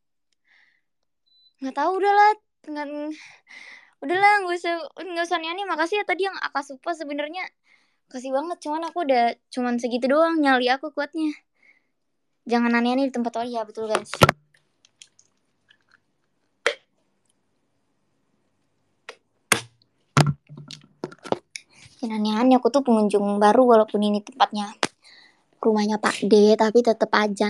Nggak tahu udah lah. Nggak, udahlah nggak usah nggak usah nyanyi. Makasih ya tadi yang Akasupa sebenarnya. Kasih banget, cuman aku udah cuman segitu doang nyali aku kuatnya. Jangan aneh-aneh di tempat oh ya betul guys. Jangan aneh-aneh, aku tuh pengunjung baru walaupun ini tempatnya rumahnya Pak D, tapi tetep aja.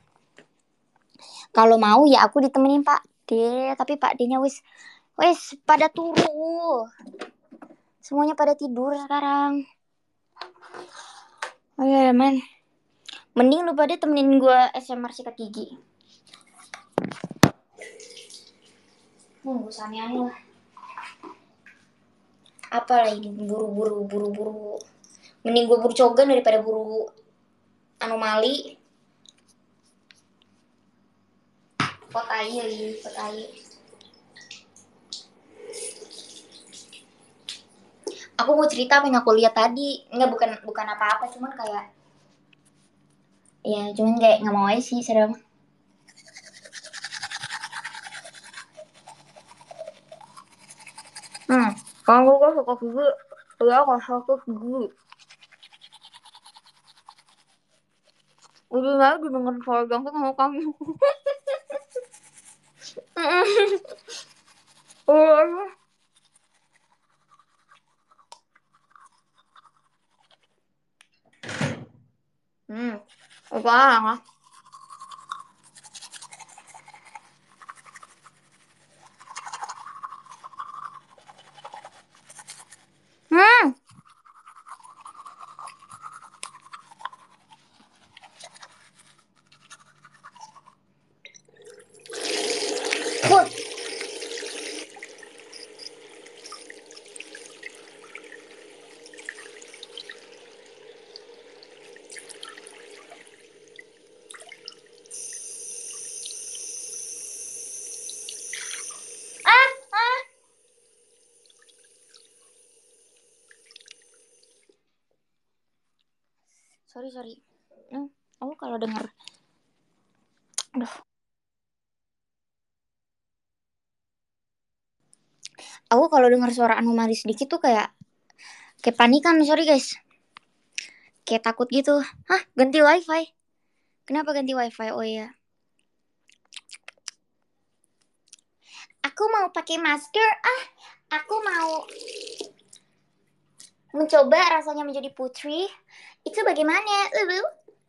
Kalau mau ya aku ditemenin Pak D, tapi Pak D-nya wis wis pada turu. Semuanya pada tidur sekarang. Oh ya man, mending lu pada temenin gue S M R sikat gigi. Nunggu sananya lah. Apa lagi buru-buru buru-buru. Mending gue buru cogan daripada buru anomali. Potai lagi, potai. Aku mau cerita apa yang aku lihat tadi. Enggak, bukan bukan apa-apa, cuman kayak ya, cuman kayak nggak mau aja sih, serem. Hmm, kalau gue suka gigi, ya kalau suka gigi. Udah nggak dengerin suara jangkrik sama kamu. Oh, hmm, apa lah? Hmm, Put. Ah, ah. Sorry, sorry. Hmm, aku kalau denger, aduh, aku kalau denger suara anomali sedikit tuh kayak kayak panikan, sorry guys. Kayak takut gitu. Hah, ganti wifi? Kenapa ganti wifi? Oh iya. Aku mau pakai masker. Ah, aku mau mencoba rasanya menjadi putri. Itu bagaimana? Uh,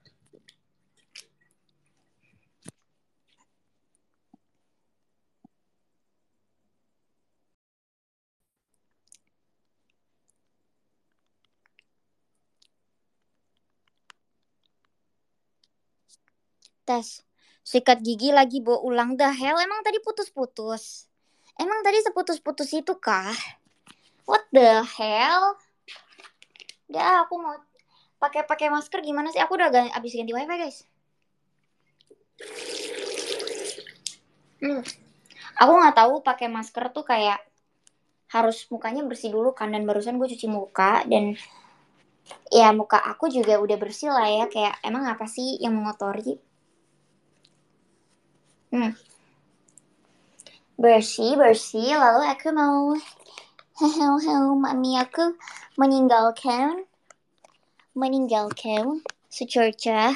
tes. Sikat gigi lagi bawa ulang. The hell, emang tadi putus-putus? Emang tadi seputus-putus itu kah? What the hell? Udah, aku mau pakai pakai masker gimana sih? Aku udah ganti, abis ganti wifi guys. Hmm. Aku nggak tahu pakai masker tuh kayak harus mukanya bersih dulu kan, dan barusan gue cuci muka dan ya muka aku juga udah bersih lah ya, kayak emang apa sih yang mengotori? Hmm. Bersih bersih lalu aku mau hehehe mami aku meninggalkan meninggalkan secercah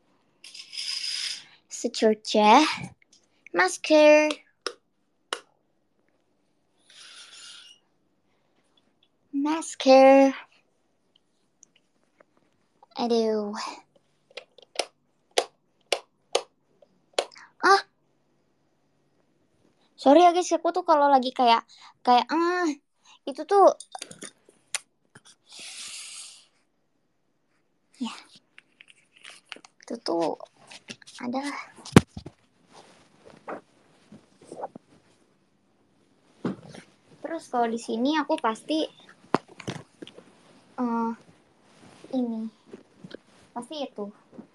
secercah masker. Masker. Aduh. Ah, sorry ya guys, aku tuh kalau lagi kayak kayak eh itu tuh ya, itu tuh adalah. Terus kalau di sini aku pasti uh, ini pasti itu.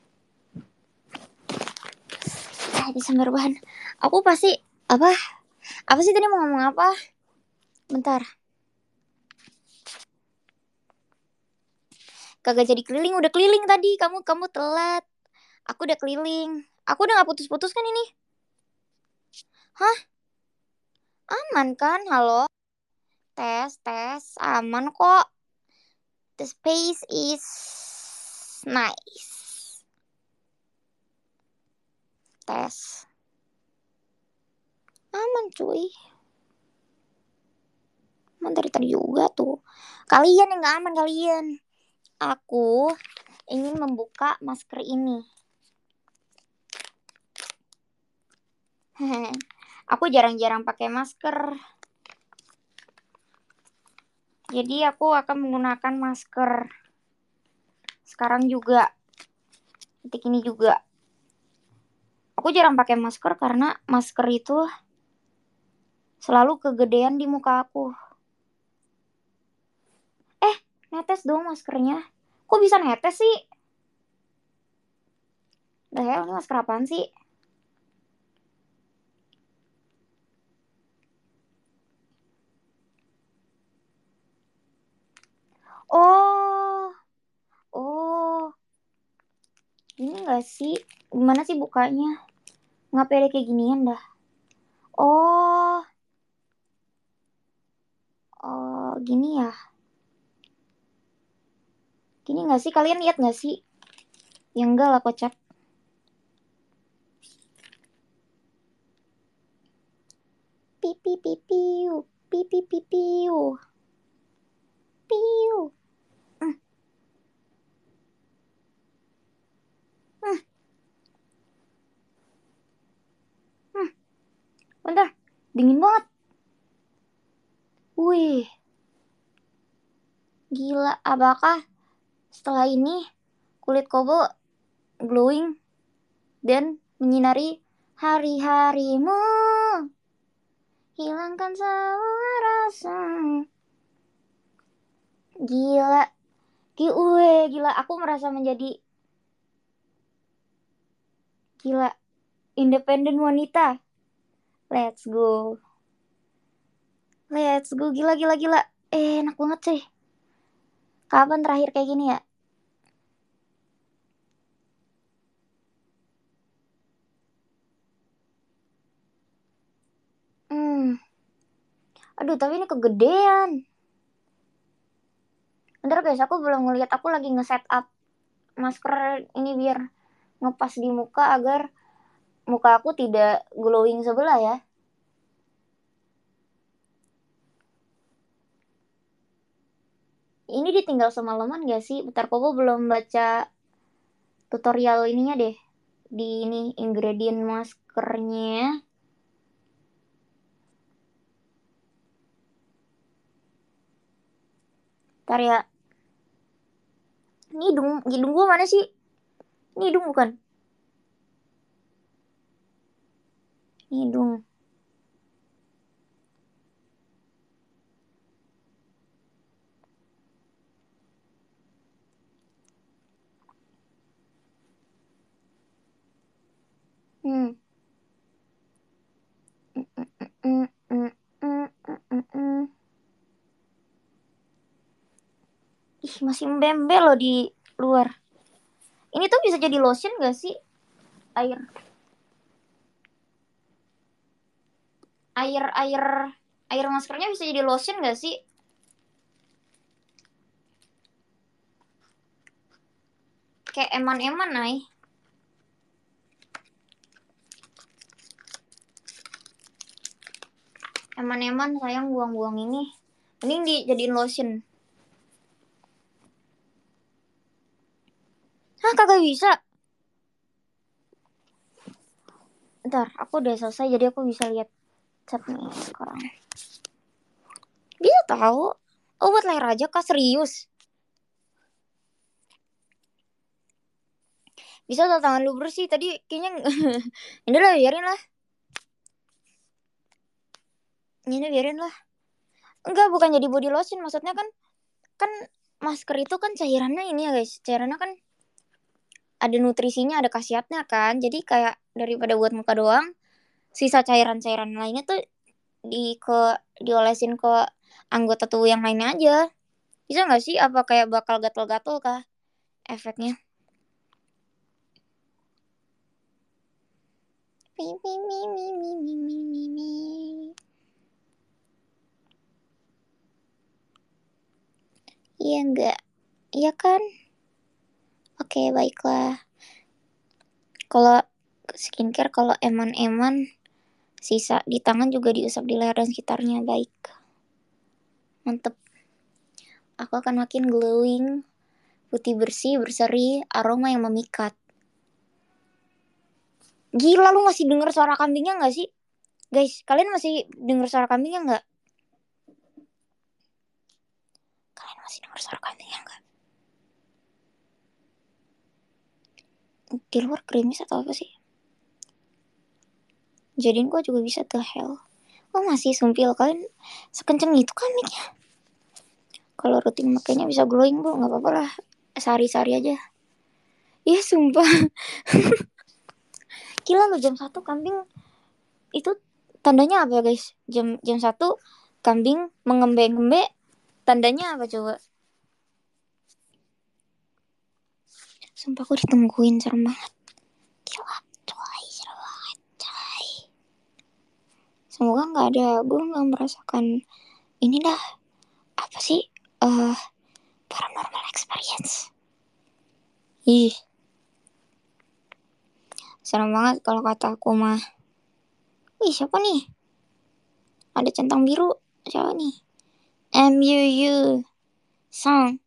Ah, disambar bahan. Aku pasti apa? Apa sih tadi mau ngomong apa? Bentar. Kagak jadi keliling, udah keliling tadi. Kamu kamu telat. Aku udah keliling. Aku udah nggak putus-putus kan ini? Hah? Aman kan? Halo? Tes, tes. Aman kok. The space is nice. Tes. Aman cuy. Aman dari tadi juga tuh. Kalian yang gak aman kalian. Aku ingin membuka masker ini. Aku jarang-jarang pakai masker. Jadi aku akan menggunakan masker sekarang juga, detik ini juga. Aku jarang pakai masker karena masker itu selalu kegedean di muka aku. Eh, netes dong maskernya. Kok bisa netes sih? The hell, ini masker apaan sih? Oh, oh, ini gak sih? Gimana sih bukanya? Nggak pede kayak ginian dah. Oh, oh, gini ya. Gini gak sih? Kalian lihat gak sih? Ya enggak lah, kocak. Pipi pipiu, pipi pipiu, piu. Hmm, hmm, hmm. Bentar, dingin banget. Wih, gila. Apakah setelah ini kulit Kobo glowing dan menyinari hari-harimu? Hilangkan semua rasa. Gila. Gue gila, aku merasa menjadi gila independen wanita. Let's go. Let's go, gila gila gila. Eh, enak banget sih. Kapan terakhir kayak gini ya? Hmm. Aduh, tapi ini kegedean. Bentar guys, aku belum ngeliat. Aku lagi nge-set up masker ini biar ngepas di muka agar muka aku tidak glowing sebelah ya. Ini ditinggal semalaman gak sih? Bentar, Kobo belum baca tutorial ininya deh. Di ini ingredient maskernya. Ntar ya. Ini hidung, hidung gua mana sih? Ini hidung bukan? Ini hidung. Hmm. Mm, mm, mm, mm, mm, mm. Ih, masih membembel loh di luar. Ini tuh bisa jadi lotion gak sih? Air. Air, air. Air maskernya bisa jadi lotion gak sih? Kayak eman-eman, Nay. Eman-eman, sayang buang-buang ini. Mending dijadiin lotion. Hah, kagak bisa? Ntar, aku udah selesai jadi aku bisa lihat cat nih sekarang. Bisa tahu? Oh, buat layar aja kak, serius? Bisa tau tangan lu bersih tadi kayaknya. Ini lah, biarin lah. Ini biarin lah. Enggak, bukan jadi body lotion, maksudnya kan kan masker itu kan cairannya ini ya guys, cairannya kan ada nutrisinya, ada khasiatnya kan, jadi kayak daripada buat muka doang, sisa cairan-cairan lainnya tuh di ke diolesin ke anggota tubuh yang lainnya aja. Bisa nggak sih? Apa kayak bakal gatel-gatel kah efeknya? Iya enggak? Iya kan? Oke, baiklah. Kalau skincare, kalau eman-eman, sisa di tangan juga diusap di leher dan sekitarnya. Baik. Mantep. Aku akan makin glowing, putih bersih, berseri, aroma yang memikat. Gila, lu masih denger suara kambingnya gak sih? Guys, kalian masih denger suara kambingnya gak? Kalian masih denger suara kambingnya gak? di luar gerimis atau apa sih. Jadiin gue juga bisa tuh hell. Oh masih sumpil, kalian sekenceng itu kan mic-nya. Kalau rutin makanya bisa glowing bu, nggak apa-apa lah, sehari-sehari aja. Iya sumpah. Gila lo, jam satu kambing itu tandanya apa guys? Jam jam satu kambing mengembe-ngembe, tandanya apa coba? Sumpah aku ditungguin, serem banget. Gila coy, serem banget coy. Semoga nggak ada, gue nggak merasakan ini dah, apa sih, eh uh, paranormal experience. Ih, serem banget kalau kata aku mah. Ih, siapa nih? Ada centang biru. Siapa nih? M U U Song.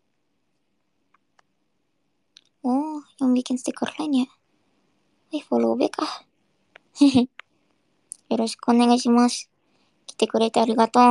Oh, yang bikin stiker lain ya? Wih, follow back ah. Yoroshiku onegaishimasu. Kite kurete arigato.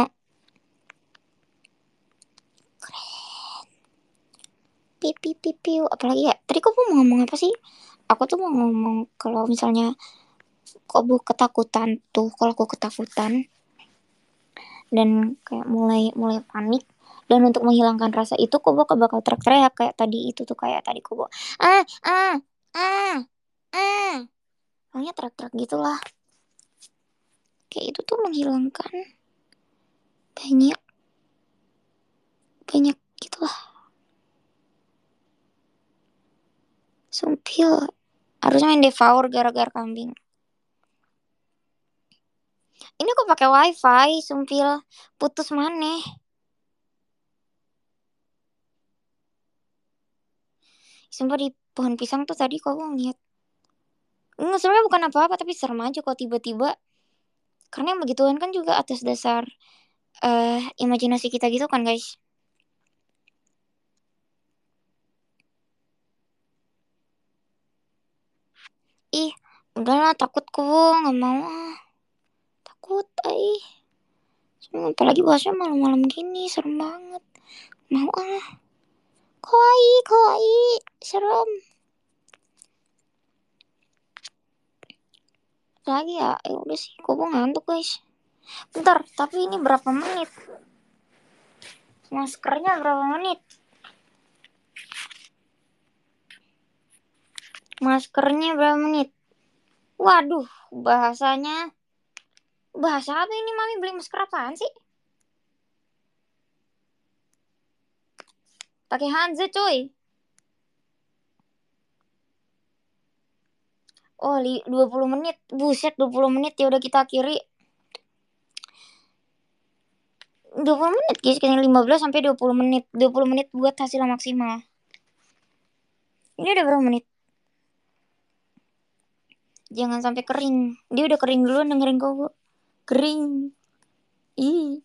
Keren. Pipi pipi. Apalagi ya? Tadi kok mau ngomong apa sih? Aku tuh mau ngomong kalau misalnya kok bu ketakutan tuh, kalau aku ketakutan dan kayak mulai mulai panik, dan untuk menghilangkan rasa itu kok bakal teriak-teriak kayak tadi itu tuh, kayak tadi kok ah ah ah ah pokoknya teriak-teriak gitulah. Kayak itu tuh menghilangkan banyak banyak gitulah. Sumpil, harusnya main Devour gara-gara kambing. Ini aku pakai wifi, sumpil, putus maneh. Sumpah di pohon pisang tuh tadi kok gue ngeliat. Nggak, sebenarnya bukan apa-apa, tapi serem aja kok tiba-tiba. Karena yang begituan kan juga atas dasar uh, imajinasi kita gitu kan guys. Ih, udahlah, takut kok, nggak mau ah. Takut, ih. Apalagi bahasnya malam-malam gini, serem banget. Mau ah. Kawaii, kawaii, serem. Lagi ya, ya udah sih, kok gue ngantuk guys. Bentar, tapi ini berapa menit? Maskernya berapa menit? Maskernya berapa menit? Waduh, bahasanya. Bahasa apa ini, Mami beli masker apaan sih? Pakai Hanze cuy. Oh, dua puluh menit. Buset, dua puluh menit ya udah kita akhiri. dua puluh menit guys, kayaknya lima belas sampai dua puluh menit. dua puluh menit buat hasil maksimal. Ini udah berapa menit? Jangan sampai kering. Dia udah kering duluan dengerin kok. Kering. Ih.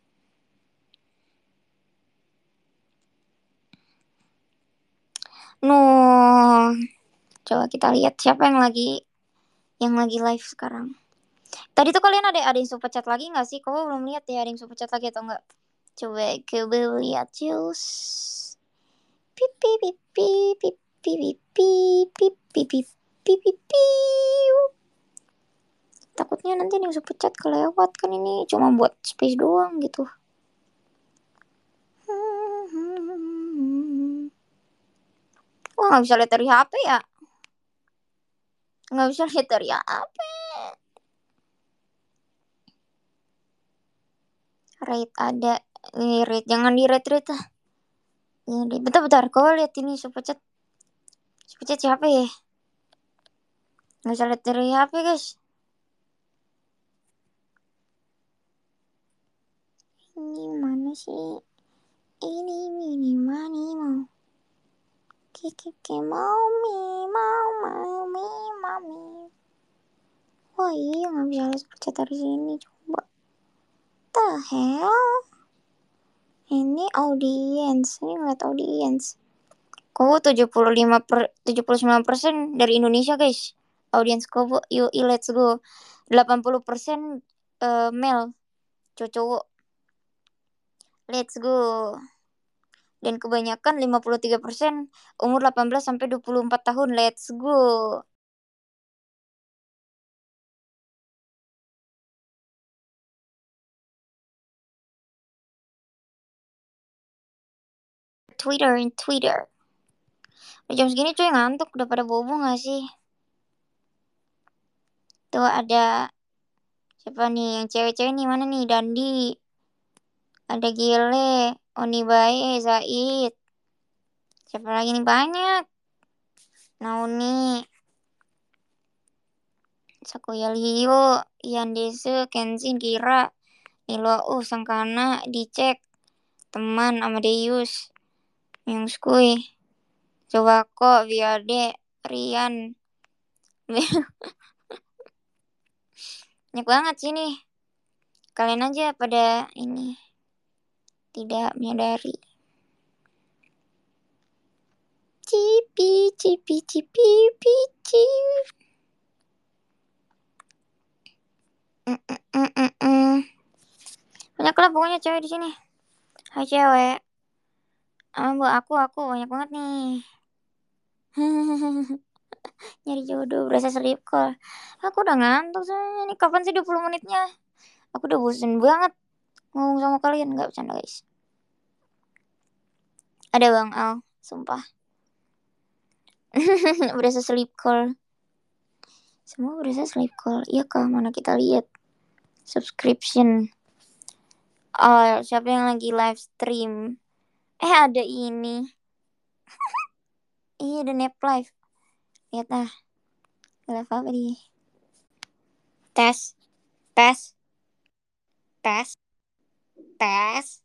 No. Coba kita lihat siapa yang lagi yang lagi live sekarang. Tadi tuh kalian ada ada yang super chat lagi nggak sih? Kau belum lihat ya ada yang super chat lagi atau enggak? Coba coba lihat cus. Pipi pipi pipi pipi pipi pipi pipi. Takutnya nanti ada yang super chat kelewat, kan ini cuma buat space doang gitu. Wah, nggak bisa lihat dari H P ya? Nggak bisa lihat dari H P. Rate ada. Nih rate, jangan di rate rate lah. Bentar bentar, kau lihat ini super chat. Super chat siapa ya? Nggak bisa lihat dari H P guys. Ini mana sih? Ini mini mani mau. Kiki mau mi mau mau mi mami. Wah iya, nggak bisa lihat super chat dari sini, coba. The hell? Ini audience, ini ngeliat audience. Kobo tujuh puluh lima per tujuh puluh sembilan persen dari Indonesia guys. Audience Kobo, yuk let's go. delapan puluh persen uh, male, cowok. Let's go. Dan kebanyakan lima puluh tiga persen umur delapan belas sampai dua puluh empat tahun. Let's go. Twitter in Twitter. Udah jam segini cuy ngantuk, udah pada bobo gak sih? Tuh ada siapa nih yang cewek-cewek nih, mana nih? Dandi. Ada Gile, Onibae, Zaid. Siapa lagi nih, banyak. Nauni, Sakuya Liu, Ian Desu, Kenshin, Kira, Nilo, uh, Sangkana, Dicek, Teman, Amadeus, Myungskui, Cobako, Viade, Rian. Banyak banget sih nih. Kalian aja pada ini tidak menyadari. Cipi, cipi, cipi, cipi. Mm, mm, mm, mm, mm. Banyak lah pokoknya cewek di sini. Hai cewek. Ah, buat aku, aku banyak banget nih. Nyari jodoh, berasa sleep call. Aku udah ngantuk soalnya nih. Kapan sih dua puluh menitnya? Aku udah bosen banget ngomong sama kalian. Gak bercanda guys. Ada Bang Al, sumpah. Berasa sleep call. Semua berasa sleep call. Iya kah? Mana kita lihat. Subscription. Oh, siapa yang lagi live stream? Eh, ada ini. Iya, ada nap live. Lihat ah. Live apa nih? Tes. Tes. Tes. Tes.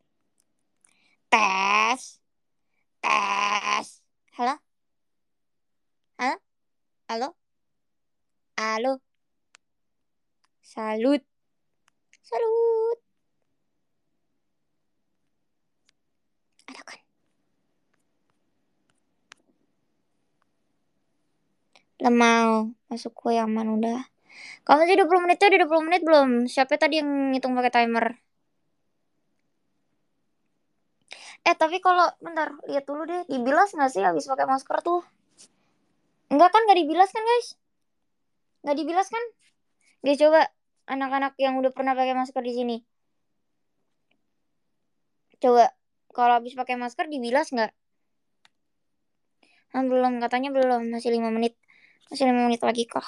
Tes. Tes. Halo? Halo? Halo? Halo? Salut. Salut. Ada kan? Lemau. Masuk ke yang mana udah. Kamu sih dua puluh menit tuh udah dua puluh menit belum? Siapa tadi yang ngitung pakai timer? Eh, tapi kalau bentar, lihat dulu deh. Dibilas nggak sih habis pakai masker tuh? Enggak kan, nggak dibilas kan, guys? Nggak dibilas kan? Guys, coba anak-anak yang udah pernah pakai masker di sini. Coba kalau habis pakai masker dibilas nggak? Ah, belum, katanya belum. Masih lima menit. Masih lima menit lagi kok.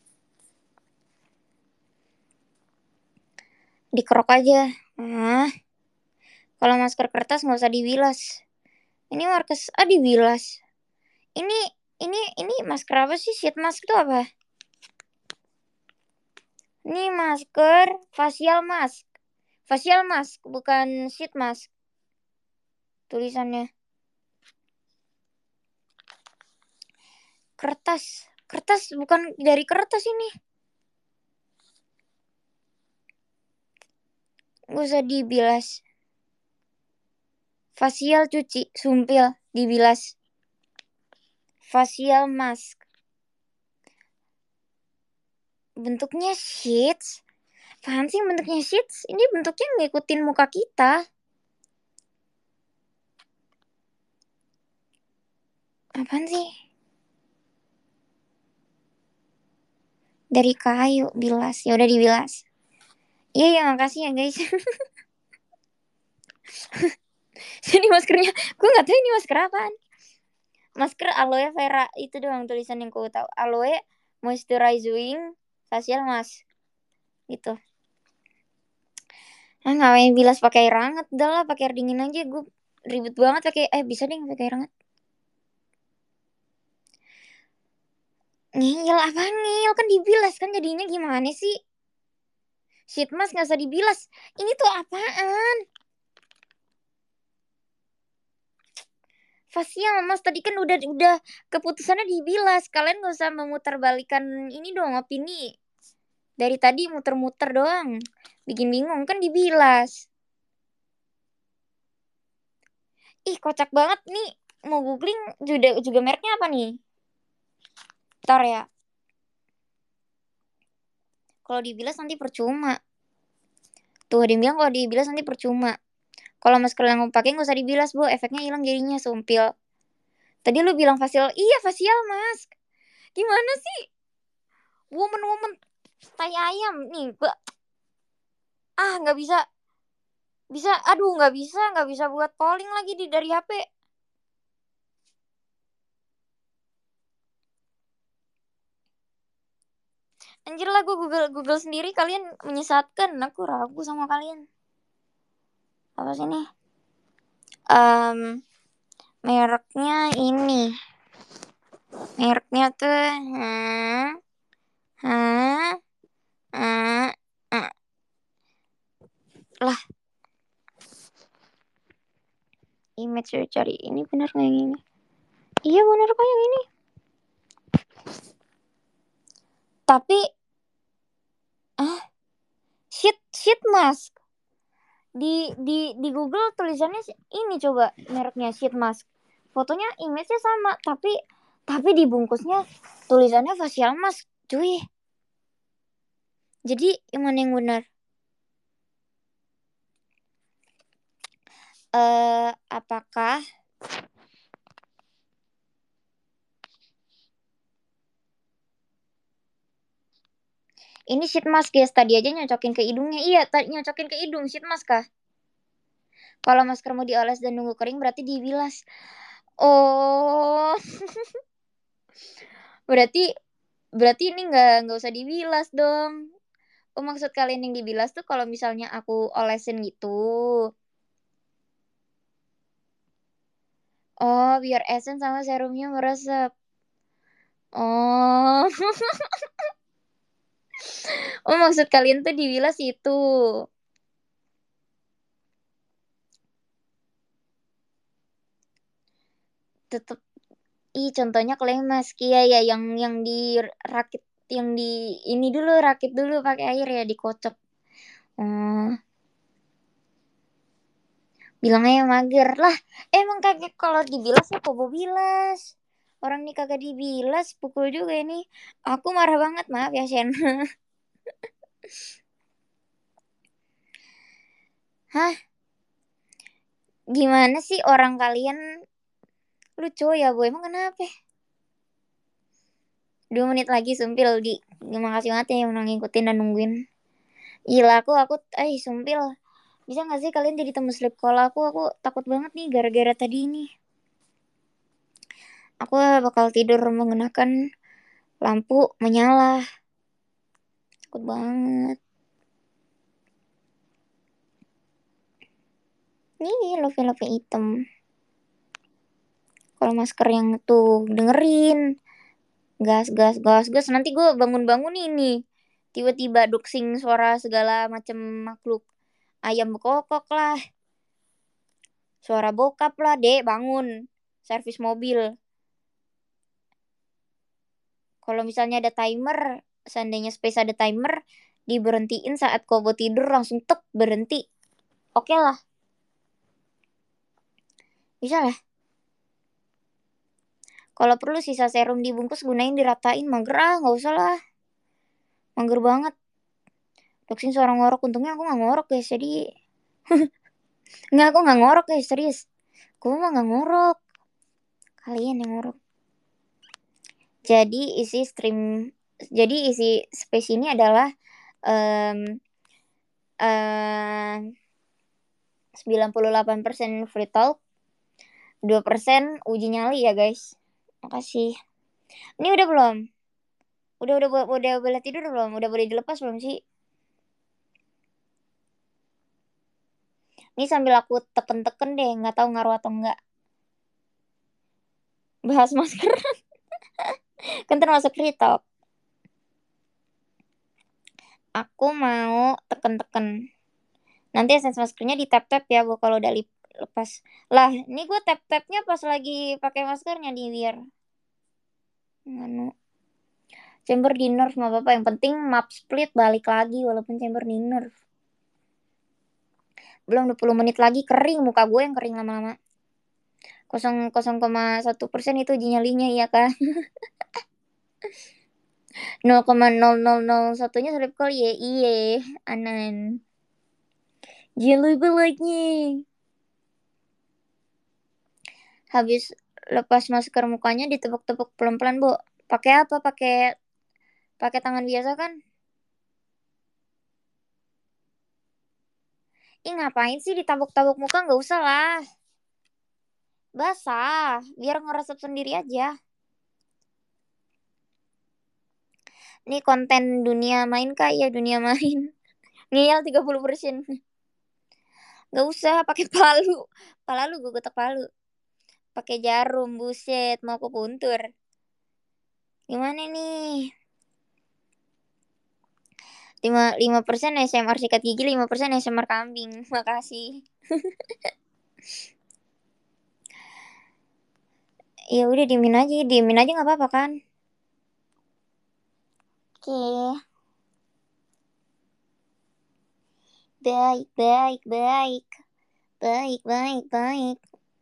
Dikerok aja. Ah, kalau masker kertas nggak usah dibilas. Ini markes, ah dibilas. Ini, ini, ini masker apa sih? Sheet mask itu apa? Ini masker facial mask. Facial mask, bukan sheet mask. Tulisannya. Kertas. Kertas, bukan dari kertas ini. Gak usah dibilas. Facial cuci, sumpil, dibilas. Facial mask. Bentuknya sheets. Apaan sih bentuknya sheets? Ini bentuknya ngikutin muka kita. Apaan sih? Dari kayu, bilas. Ya udah dibilas. Iya, ya makasih ya guys. Jadi maskernya, gue nggak tahu ini masker apaan. Masker aloe vera itu doang tulisan yang gue tahu. Aloe moisturizing facial mask. Gitu. Ah, ngapain bilas pakai air hangat? Udah lah, pakai air dingin aja. Gue ribet banget pakai. Eh, bisa deh pakai air hangat. Ngeyel apa ngeyel? Kan dibilas kan jadinya gimana sih? Sheet mask nggak usah dibilas. Ini tuh apaan? Facial mask tadi kan udah udah keputusannya dibilas. Kalian nggak usah memutarbalikan ini dong opini. Dari tadi muter-muter doang. Bikin bingung kan dibilas. Ih, kocak banget nih. Mau googling juga juga mereknya apa nih? Ntar ya. Kalau dibilas nanti percuma. Tuh ada yang bilang kalau dibilas nanti percuma. Kalau masker yang kamu pakai nggak usah dibilas, Bu. Efeknya hilang jadinya sumpil. Tadi lu bilang facial. Iya, facial mask. Gimana sih? Woman-woman tai ayam nih. Gua ah nggak bisa. Bisa, aduh nggak bisa, nggak bisa buat polling lagi di dari H P. Anjir lah, gue Google Google sendiri, kalian menyesatkan. Aku ragu sama kalian. Apa sih nih? Um, Mereknya ini. Mereknya tuh hmm, hmm, hmm, hmm. Lah, image saya cari ini bener nggak yang ini? Iya bener kok yang ini. Tapi ah sheet sheet mask di di di Google tulisannya ini, coba mereknya sheet mask. Fotonya image-nya sama, tapi tapi dibungkusnya tulisannya facial mask, cuy. Jadi yang mana yang benar? Eh, apakah ini sheet mask, guys? Tadi aja nyocokin ke hidungnya. Iya, tadi nyocokin ke hidung, sheet mask kah? Kalau masker mau dioles dan nunggu kering berarti dibilas. Oh, berarti berarti ini nggak nggak usah dibilas dong. Oh, maksud kalian yang dibilas tuh kalau misalnya aku olesin gitu. Oh, biar essence sama serumnya meresap. Oh, oh maksud kalian tuh dibilas itu. Tetep, ih contohnya klaim mask ya ya yang yang dirakit, yang di ini dulu, rakit dulu pakai air ya, dikocok. Oh, bilangnya mager lah. Emang kagak, kalau dibilas ya kok mau bilas. Orang nih kagak dibilas, pukul juga ini. Aku marah banget, maaf ya Shen. Hah? Gimana sih orang kalian lucu ya, Bu? Emang kenapa? Dua menit lagi sumpil di. Terima kasih banget ya yang udah ngikutin dan nungguin. Gila, aku aku eh sumpil. Bisa gak sih kalian jadi temen sleep call aku? Aku takut banget nih gara-gara tadi ini. Aku bakal tidur mengenakan lampu menyala. Takut banget. Nih, love-love hitam. Kalau masker yang tuh dengerin. Gas, gas, gas, gas. Nanti gue bangun-bangun ini. Tiba-tiba duksing suara segala macam makhluk. Ayam bekokok lah. Suara bokap lah, dek bangun. Servis mobil. Kalau misalnya ada timer, seandainya space ada timer, diberhentiin saat Kobo tidur, langsung tek berhenti. Oke lah, bisa lah. Kalau perlu sisa serum dibungkus, gunain diratain. Mager ah, nggak usah lah. Mager banget. Doksin suara ngorok, untungnya aku nggak ngorok guys, jadi nggak, aku nggak ngorok guys, serius. Gue mah nggak ngorok, kalian yang ngorok. Jadi isi stream, jadi isi space ini adalah um, uh, sembilan puluh delapan persen free talk, dua persen uji nyali ya guys. Makasih. Ini udah belum? Udah udah udah, udah boleh tidur belum? Udah boleh dilepas belum sih? Ini sambil aku teken-teken deh, nggak tahu ngaruh atau enggak. Bahas masker. Kan termasuk free talk. Aku mau teken-teken. Nanti essence maskernya di tap-tap ya, Bu, kalau udah lepas. Lah, ini gue tap-tapnya pas lagi pakai maskernya di biar. Nganu. Chamber di nerf nggak apa-apa. Yang penting map split balik lagi walaupun chamber di nerf. Belum dua puluh menit lagi kering, muka gue yang kering lama-lama. nol koma satu persen itu uji nyalinya ya kan. nol koma nol nol nol satu-nya sleep call ya. Iye, anan. Jangan lupa like-nya. Habis lepas masker mukanya ditepuk-tepuk pelan-pelan, Bu. Pakai apa? Pakai pakai tangan biasa kan? Ih, ngapain sih ditabuk-tabuk muka? Nggak usah lah. Basah, biar ngeresep sendiri aja. Ini konten dunia main kah? Ya, dunia main. Ngeyel tiga puluh persen. Nggak usah pakai palu. Palu gue getok palu. Pakai jarum, buset, mau ke puntur. Gimana nih? lima persen S M R sikat gigi, lima persen S M R kambing. Makasih. Ya udah diemin aja, diemin aja nggak apa-apa kan? Oke. Baik, baik, baik. Baik, baik, baik.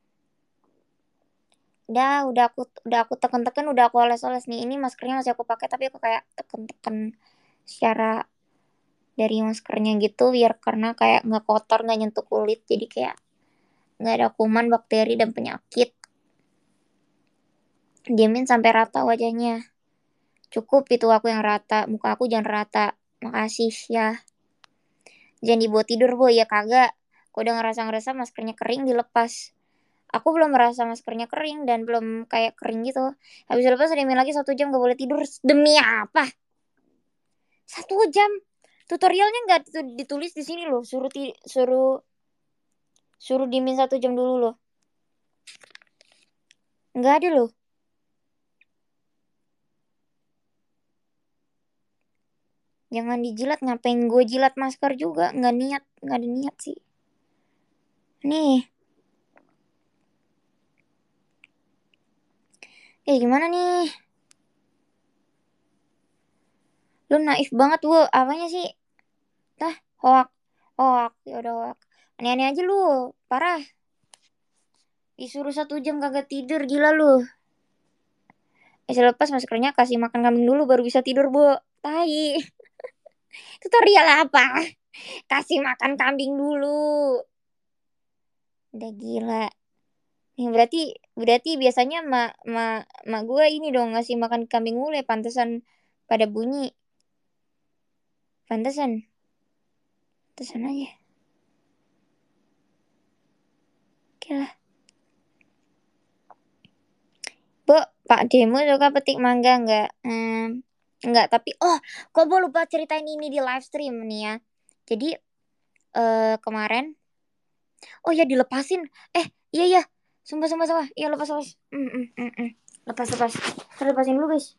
Udah, udah aku udah aku tekan-tekan, udah aku oles-oles nih. Ini maskernya masih aku pakai tapi aku kayak tekan-tekan secara dari maskernya gitu biar karena kayak nggak kotor, nggak nyentuh kulit, jadi kayak nggak ada kuman, bakteri dan penyakit. Diamin sampai rata wajahnya. Cukup itu aku yang rata, muka aku jangan rata. Makasih ya. Jangan dibawa tidur, Bu. Ya kagak. Kok udah ngerasa-ngerasa maskernya kering dilepas. Aku belum merasa maskernya kering dan belum kayak kering gitu. Habis lepas diamin lagi satu jam gak boleh tidur. Demi apa? Satu jam. Tutorialnya nggak ditulis di sini loh. Suruh ti suruh suruh diamin satu jam dulu loh. Nggak ada loh. Jangan dijilat, ngapain gue jilat masker juga? Nggak niat, nggak ada niat sih. Nih. Eh gimana nih? Lu naif banget, Bu. Apanya sih? Tah, hoak. Hoak, ya udah hoak. Aneh-aneh aja lu. Parah. Disuruh satu jam kagak tidur, gila lu. Eh, selepas maskernya kasih makan kambing dulu baru bisa tidur, Bu. Tai. Tutorial apa? Kasih makan kambing dulu. Udah gila. Nih, berarti berarti biasanya mak mak mak gue ini dong ngasih makan kambing mulu ya, pantesan pada bunyi. Pantesan. Pantesan aja. Oke lah. Bu, Pak Demo suka petik mangga nggak? Hmm, nggak, tapi oh, kok gue lupa ceritain ini di live stream nih ya. Jadi eh kemarin, oh ya dilepasin. Eh, iya iya. Sumpah sumpah sumpah. Iya lepas lepas. Hmm, hmm, hmm, hmm. Lepas lepas. Saya lepasin dulu guys.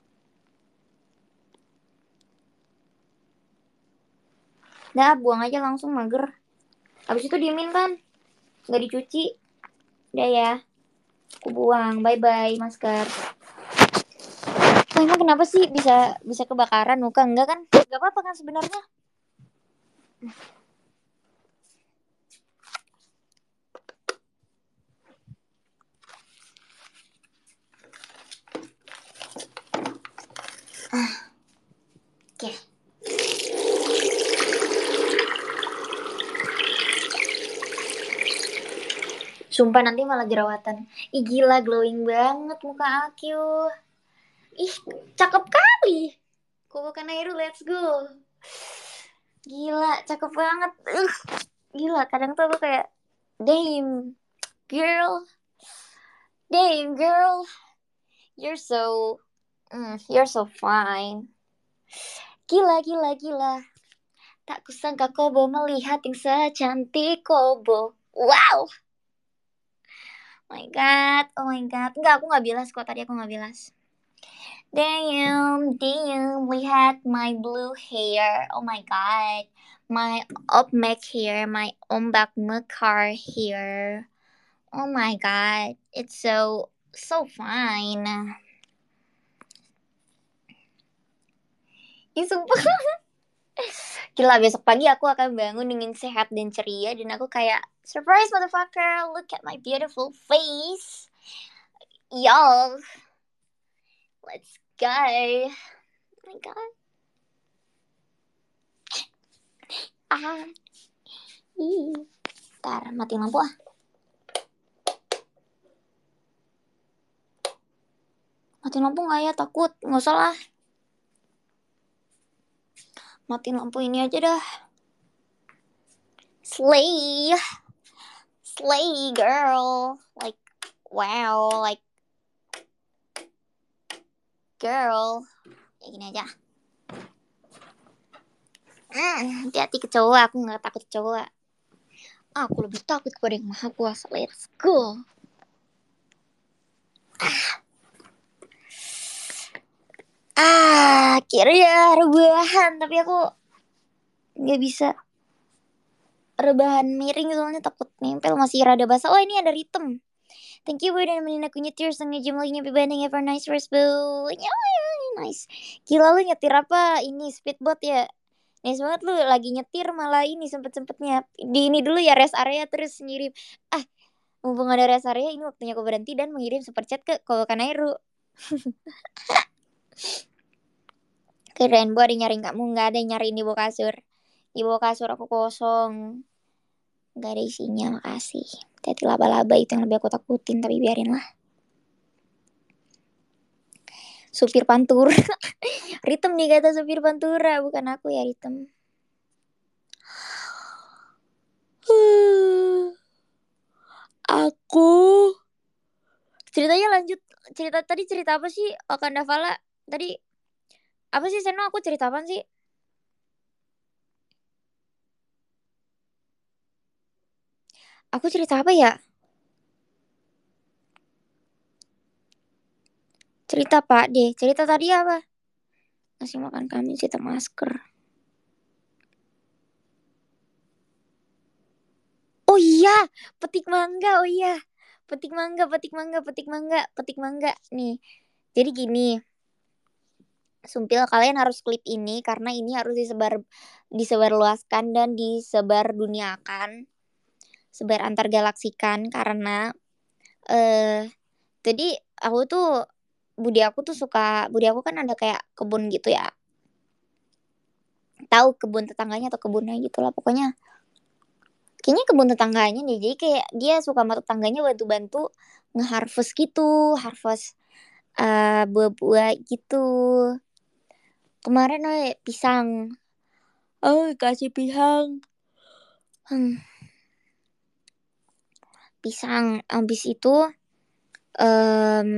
Dah, buang aja langsung, mager. Habis itu diemin kan? Nggak dicuci. Udah ya. Aku buang. Bye bye masker. Oh, emang kenapa sih bisa bisa kebakaran muka? Enggak kan? Gak apa-apa kan sebenarnya. Oke. Sumpah nanti malah jerawatan. Ih gila, glowing banget muka aku. Ih, cakep kali. Kuku Nairu, let's go. Gila, cakep banget. Uh, gila, kadang tuh aku kayak, damn, girl. Damn, girl. You're so, mm, you're so fine. Gila, gila, gila. Tak kusangka Kobo melihat yang secantik Kobo. Wow. Oh my god, oh my god. Enggak, aku gak bilas kok. Tadi aku gak bilas. Damn, damn, lihat my blue hair. Oh my god. My opmek hair, my ombak mekar hair. Oh my god. It's so, so fine. Ih, sumpah. Gila, besok pagi aku akan bangun dengan sehat dan ceria. Dan aku kayak, surprise motherfucker, look at my beautiful face. Yo, let's go. Oh my god. Ah. Ih. Ntar, mati lampu ah. Matiin lampu nggak ya? Takut. Nggak usah lah. Matiin lampu ini aja dah. Slay. Slay girl. Like, wow. Like, girl. Kayak gini aja. Hmm, hati-hati kecoa. Aku nggak takut kecoa. Aku lebih takut kepada yang maha kuasa. Let's go. Ah, akhirnya rebahan. Tapi aku nggak bisa rebahan miring soalnya takut nempel, masih rada basah. Oh, ini ada rhythm. Thank you udah nemenin aku nyetir setengah jam lagi nyampe Bandung. Have a nice rest, boo. Nice. Gila lu nyetir apa? Ini speedboat ya? Nice banget lu lagi nyetir malah ini sempet-sempetnya. Di ini dulu ya rest area terus ngirim. Ah, mumpung ada rest area ini waktunya aku berhenti dan mengirim super chat ke Kokanairu. Keren, Bu ada nyariin kamu. Gak ada yang nyariin di bawah kasur. Di bawah kasur aku kosong. Gak ada isinya, makasih. Hati laba-laba itu yang lebih aku takutin, tapi biarin lah. Supir Pantura. Ritem nih kata supir Pantura, bukan aku ya Ritem. Aku ceritanya lanjut. Cerita tadi cerita apa sih? Wakanda Vala. Tadi apa sih Seno, aku cerita apa sih? Aku cerita apa ya? Cerita Pak deh. Cerita tadi apa? Ngasih makan kambing, cerita masker. Oh iya, petik mangga. Oh iya. Petik mangga, petik mangga, petik mangga, petik mangga. Nih. Jadi gini. Sumpil kalian harus klip ini karena ini harus disebar disebarluaskan dan disebar duniakan. Sebar antar galaksikan karena eh jadi aku tuh budi aku tuh suka budi aku kan ada kayak kebun gitu ya. Tahu kebun tetangganya atau kebunnya gitu lah pokoknya. Kayaknya kebun tetangganya nih. Jadi kayak dia suka sama tetangganya bantu-bantu nge-harvest gitu, harvest uh, buah-buah gitu. Kemarin oh, pisang. Oh, kasih pisang. Hmm. Pisang habis itu um,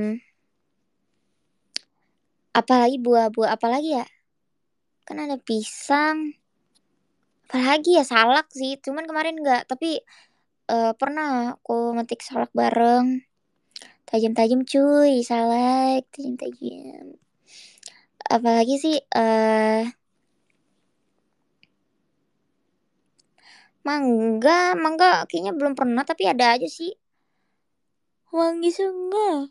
apalagi buah-buah apalagi ya? Kan ada pisang. Apalagi ya salak sih. Cuman kemarin enggak, tapi uh, pernah aku metik salak bareng. Tajam-tajam cuy, salak, tajam-tajam. Apalagi sih eh uh, mangga, mangga kayaknya belum pernah tapi ada aja sih. Wangi enggak.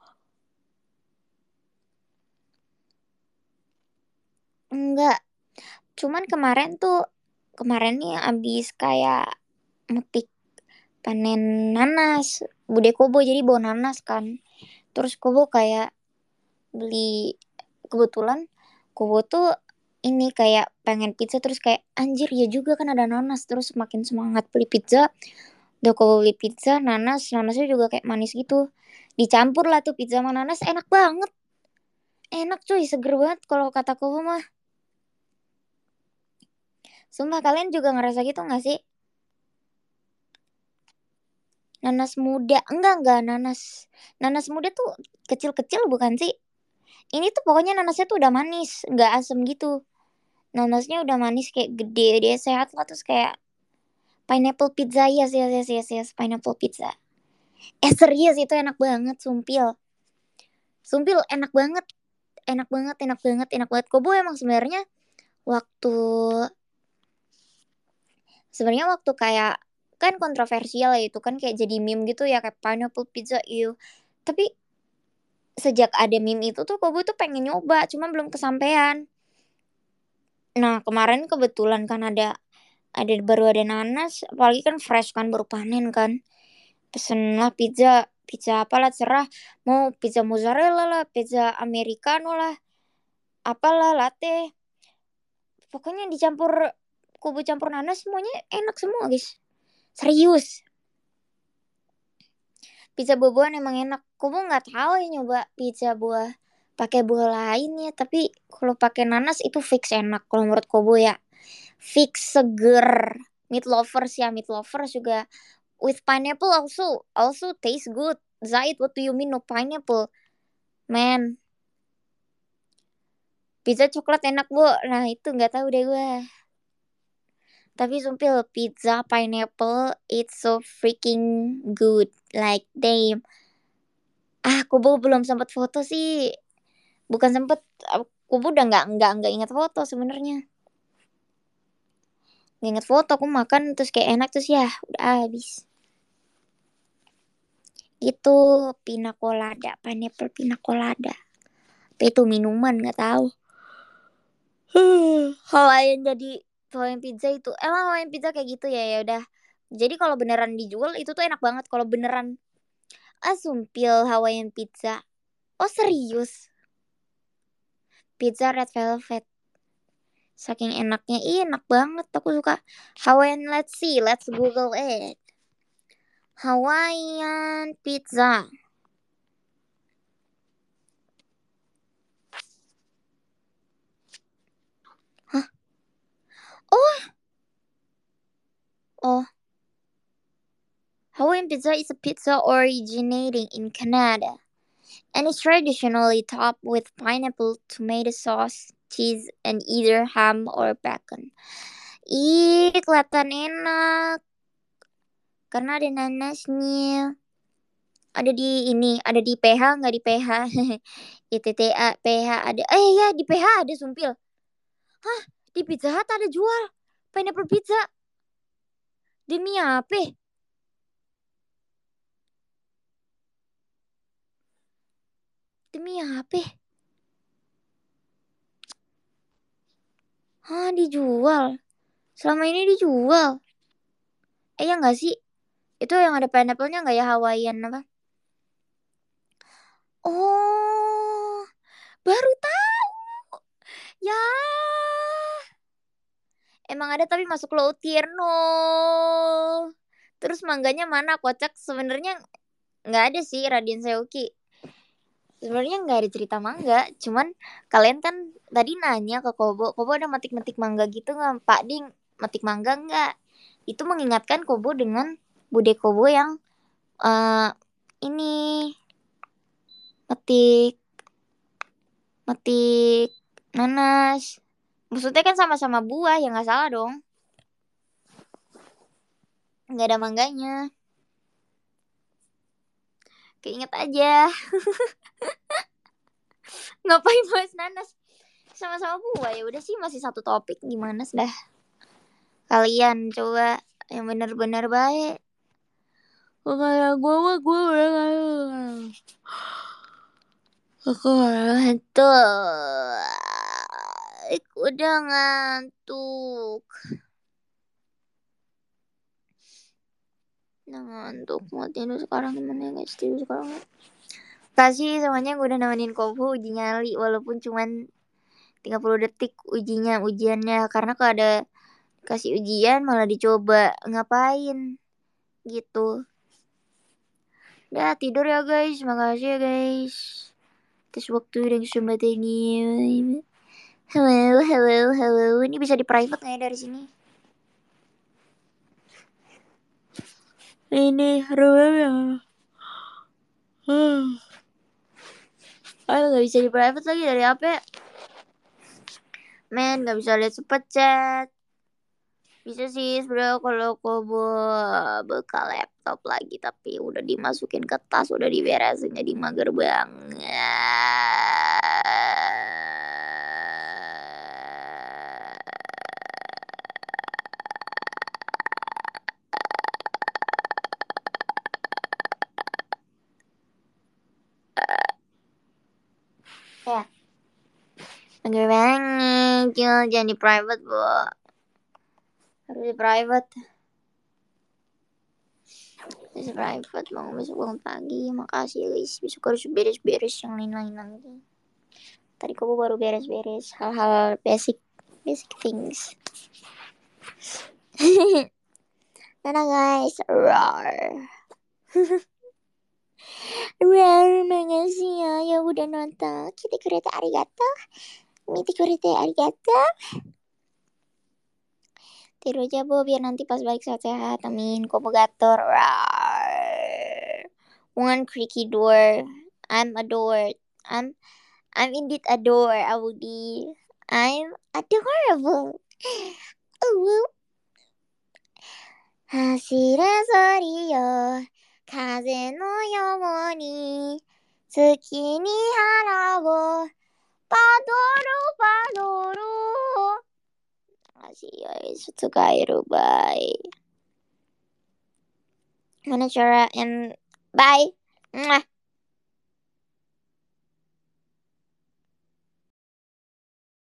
Enggak. Cuman kemarin tuh kemarin nih abis kayak metik panen nanas. Bude Kobo jadi bawa nanas kan. Terus Kobo kayak beli kebetulan Kobo tuh ini kayak pengen pizza terus kayak anjir ya juga kan ada nanas terus makin semangat beli pizza. Udah Kobo beli pizza nanas, nanasnya juga kayak manis gitu. Dicampur lah tuh pizza sama nanas enak banget. Enak cuy, seger banget kalau kata Kobo mah. Sumpah kalian juga ngerasa gitu gak sih? Nanas muda, enggak enggak nanas. Nanas muda tuh kecil-kecil bukan sih? Ini tuh pokoknya nanasnya tuh udah manis, enggak asem gitu. Nanasnya udah manis kayak gede, dia sehat lah terus kayak pineapple pizza, yes yes yes yes, yes. Pineapple pizza. Eh serius itu enak banget, sumpil. Sumpil enak banget. Enak banget, enak banget, enak banget. Kobo emang sebenarnya waktu sebenarnya waktu kayak kan kontroversial ya itu kan kayak jadi meme gitu ya kayak pineapple pizza you. Tapi sejak ada meme itu tuh Kobo tuh pengen nyoba cuma belum kesampaian. Nah kemarin kebetulan kan ada ada baru ada nanas apalagi kan fresh kan baru panen kan. Pesen lah pizza pizza apalah cerah mau pizza mozzarella lah pizza americano lah apalah latte pokoknya dicampur Kobo campur nanas semuanya enak semua guys serius. Pizza buah-buahan emang enak. Kobo nggak tahu ya nyoba pizza buah pakai buah lain ya, tapi kalau pakai nanas itu fix enak kalau menurut Kobo ya. Fix seger. Meat lovers ya, meat lovers juga with pineapple also also taste good. Zaid, what do you mean no pineapple? Man, pizza coklat enak, Bu. Nah, itu nggak tahu deh gue. Tapi sumpil pizza pineapple it's so freaking good. Like damn. Ah, Kobo belum sempat foto sih. Bukan sempet, aku udah nggak nggak nggak ingat foto sebenarnya. Nggak ingat foto, aku makan terus kayak enak terus ya udah habis. Itu pina colada, pineapple pina colada. Tapi itu minuman nggak tahu. Hawaiian jadi Hawaiian pizza itu emang Hawaiian pizza kayak gitu ya ya udah. Jadi kalau beneran dijual itu tuh enak banget kalau beneran ah sumpil Hawaiian pizza. Oh serius? Pizza red velvet. Saking enaknya, iya enak banget. Aku suka Hawaiian. Let's see, let's Google it. Hawaiian pizza. Hah? Oh, oh. Hawaiian pizza is a pizza originating in Canada and is traditionally topped with pineapple, tomato sauce, cheese, and either ham or bacon. Ih, kelihatan enak. Karena ada nanasnya. Ada di ini, ada di P H, nggak di P H. I T T A, P H ada. Eh ya, di P H ada sumpil. Hah, di Pizza Hut ada jual pineapple pizza. Demi apa? Demi apa? Hah, dijual. Selama ini dijual. Eh ya nggak sih? Itu yang ada pineapple-nya nggak ya Hawaiian apa? Oh, baru tahu. Ya, emang ada tapi masuk low tier no. Terus mangganya mana? Kocak sebenarnya nggak ada sih Radiant Seoki. Sebenarnya nggak ada cerita mangga, cuman kalian kan tadi nanya ke Kobo, Kobo ada metik-metik mangga gitu nggak? Pak Ding, metik mangga nggak? Itu mengingatkan Kobo dengan Bude Kobo yang uh, ini metik metik nanas. Maksudnya kan sama-sama buah, ya nggak salah dong. Nggak ada mangganya. Keinget aja. Ngapain bahas nanas? Sama-sama buah ya udah sih masih satu topik gimana sudah. Kalian coba yang bener-bener baik. Kayak gue mah gue udah aku ngantuk. Aku udah ngantuk. Udah ngantuk. Mau tidur sekarang gimana ya guys? Tidur sekarang. Kasih semuanya gue udah nemenin Kofu uji nyali. Walaupun cuman tiga puluh detik ujinya. Ujiannya. Karena kalau ada kasih ujian malah dicoba. Ngapain? Gitu. Udah tidur ya guys. Makasih ya guys. Atas waktu dan kesempatannya. Hello, hello, hello. Ini bisa di private nggak ya dari sini? Ini rumah ya. Hmm. Oh, nggak bisa di private lagi dari H P. Men, nggak bisa lihat super chat. Bisa sih sebenernya kalau aku buka laptop lagi, tapi udah dimasukin ke tas, udah diberesin jadi mager banget. Ya, mager banget. Jangan, jangan di private, Bu. Harus di private. Bisa private, mau besok bangun pagi. Makasih ya guys. Besok harus beres-beres yang lain-lain lagi. Tadi aku baru beres-beres hal-hal basic basic things. Mana guys, roar. Wow, makasih ya yang udah nonton. Kita kurete arigato. Miti kurete arigato. Tidur aja, Bu, biar nanti pas balik sehat-sehat. Amin. Komogator. One creaky door. I'm adored. I'm I'm indeed adore, Audi. I'm adorable. Ooh. 走る鳥よ風のように月に腹をパドルパドル Makasih guys, suka ya, bye. Mana cara and bye. Mwah.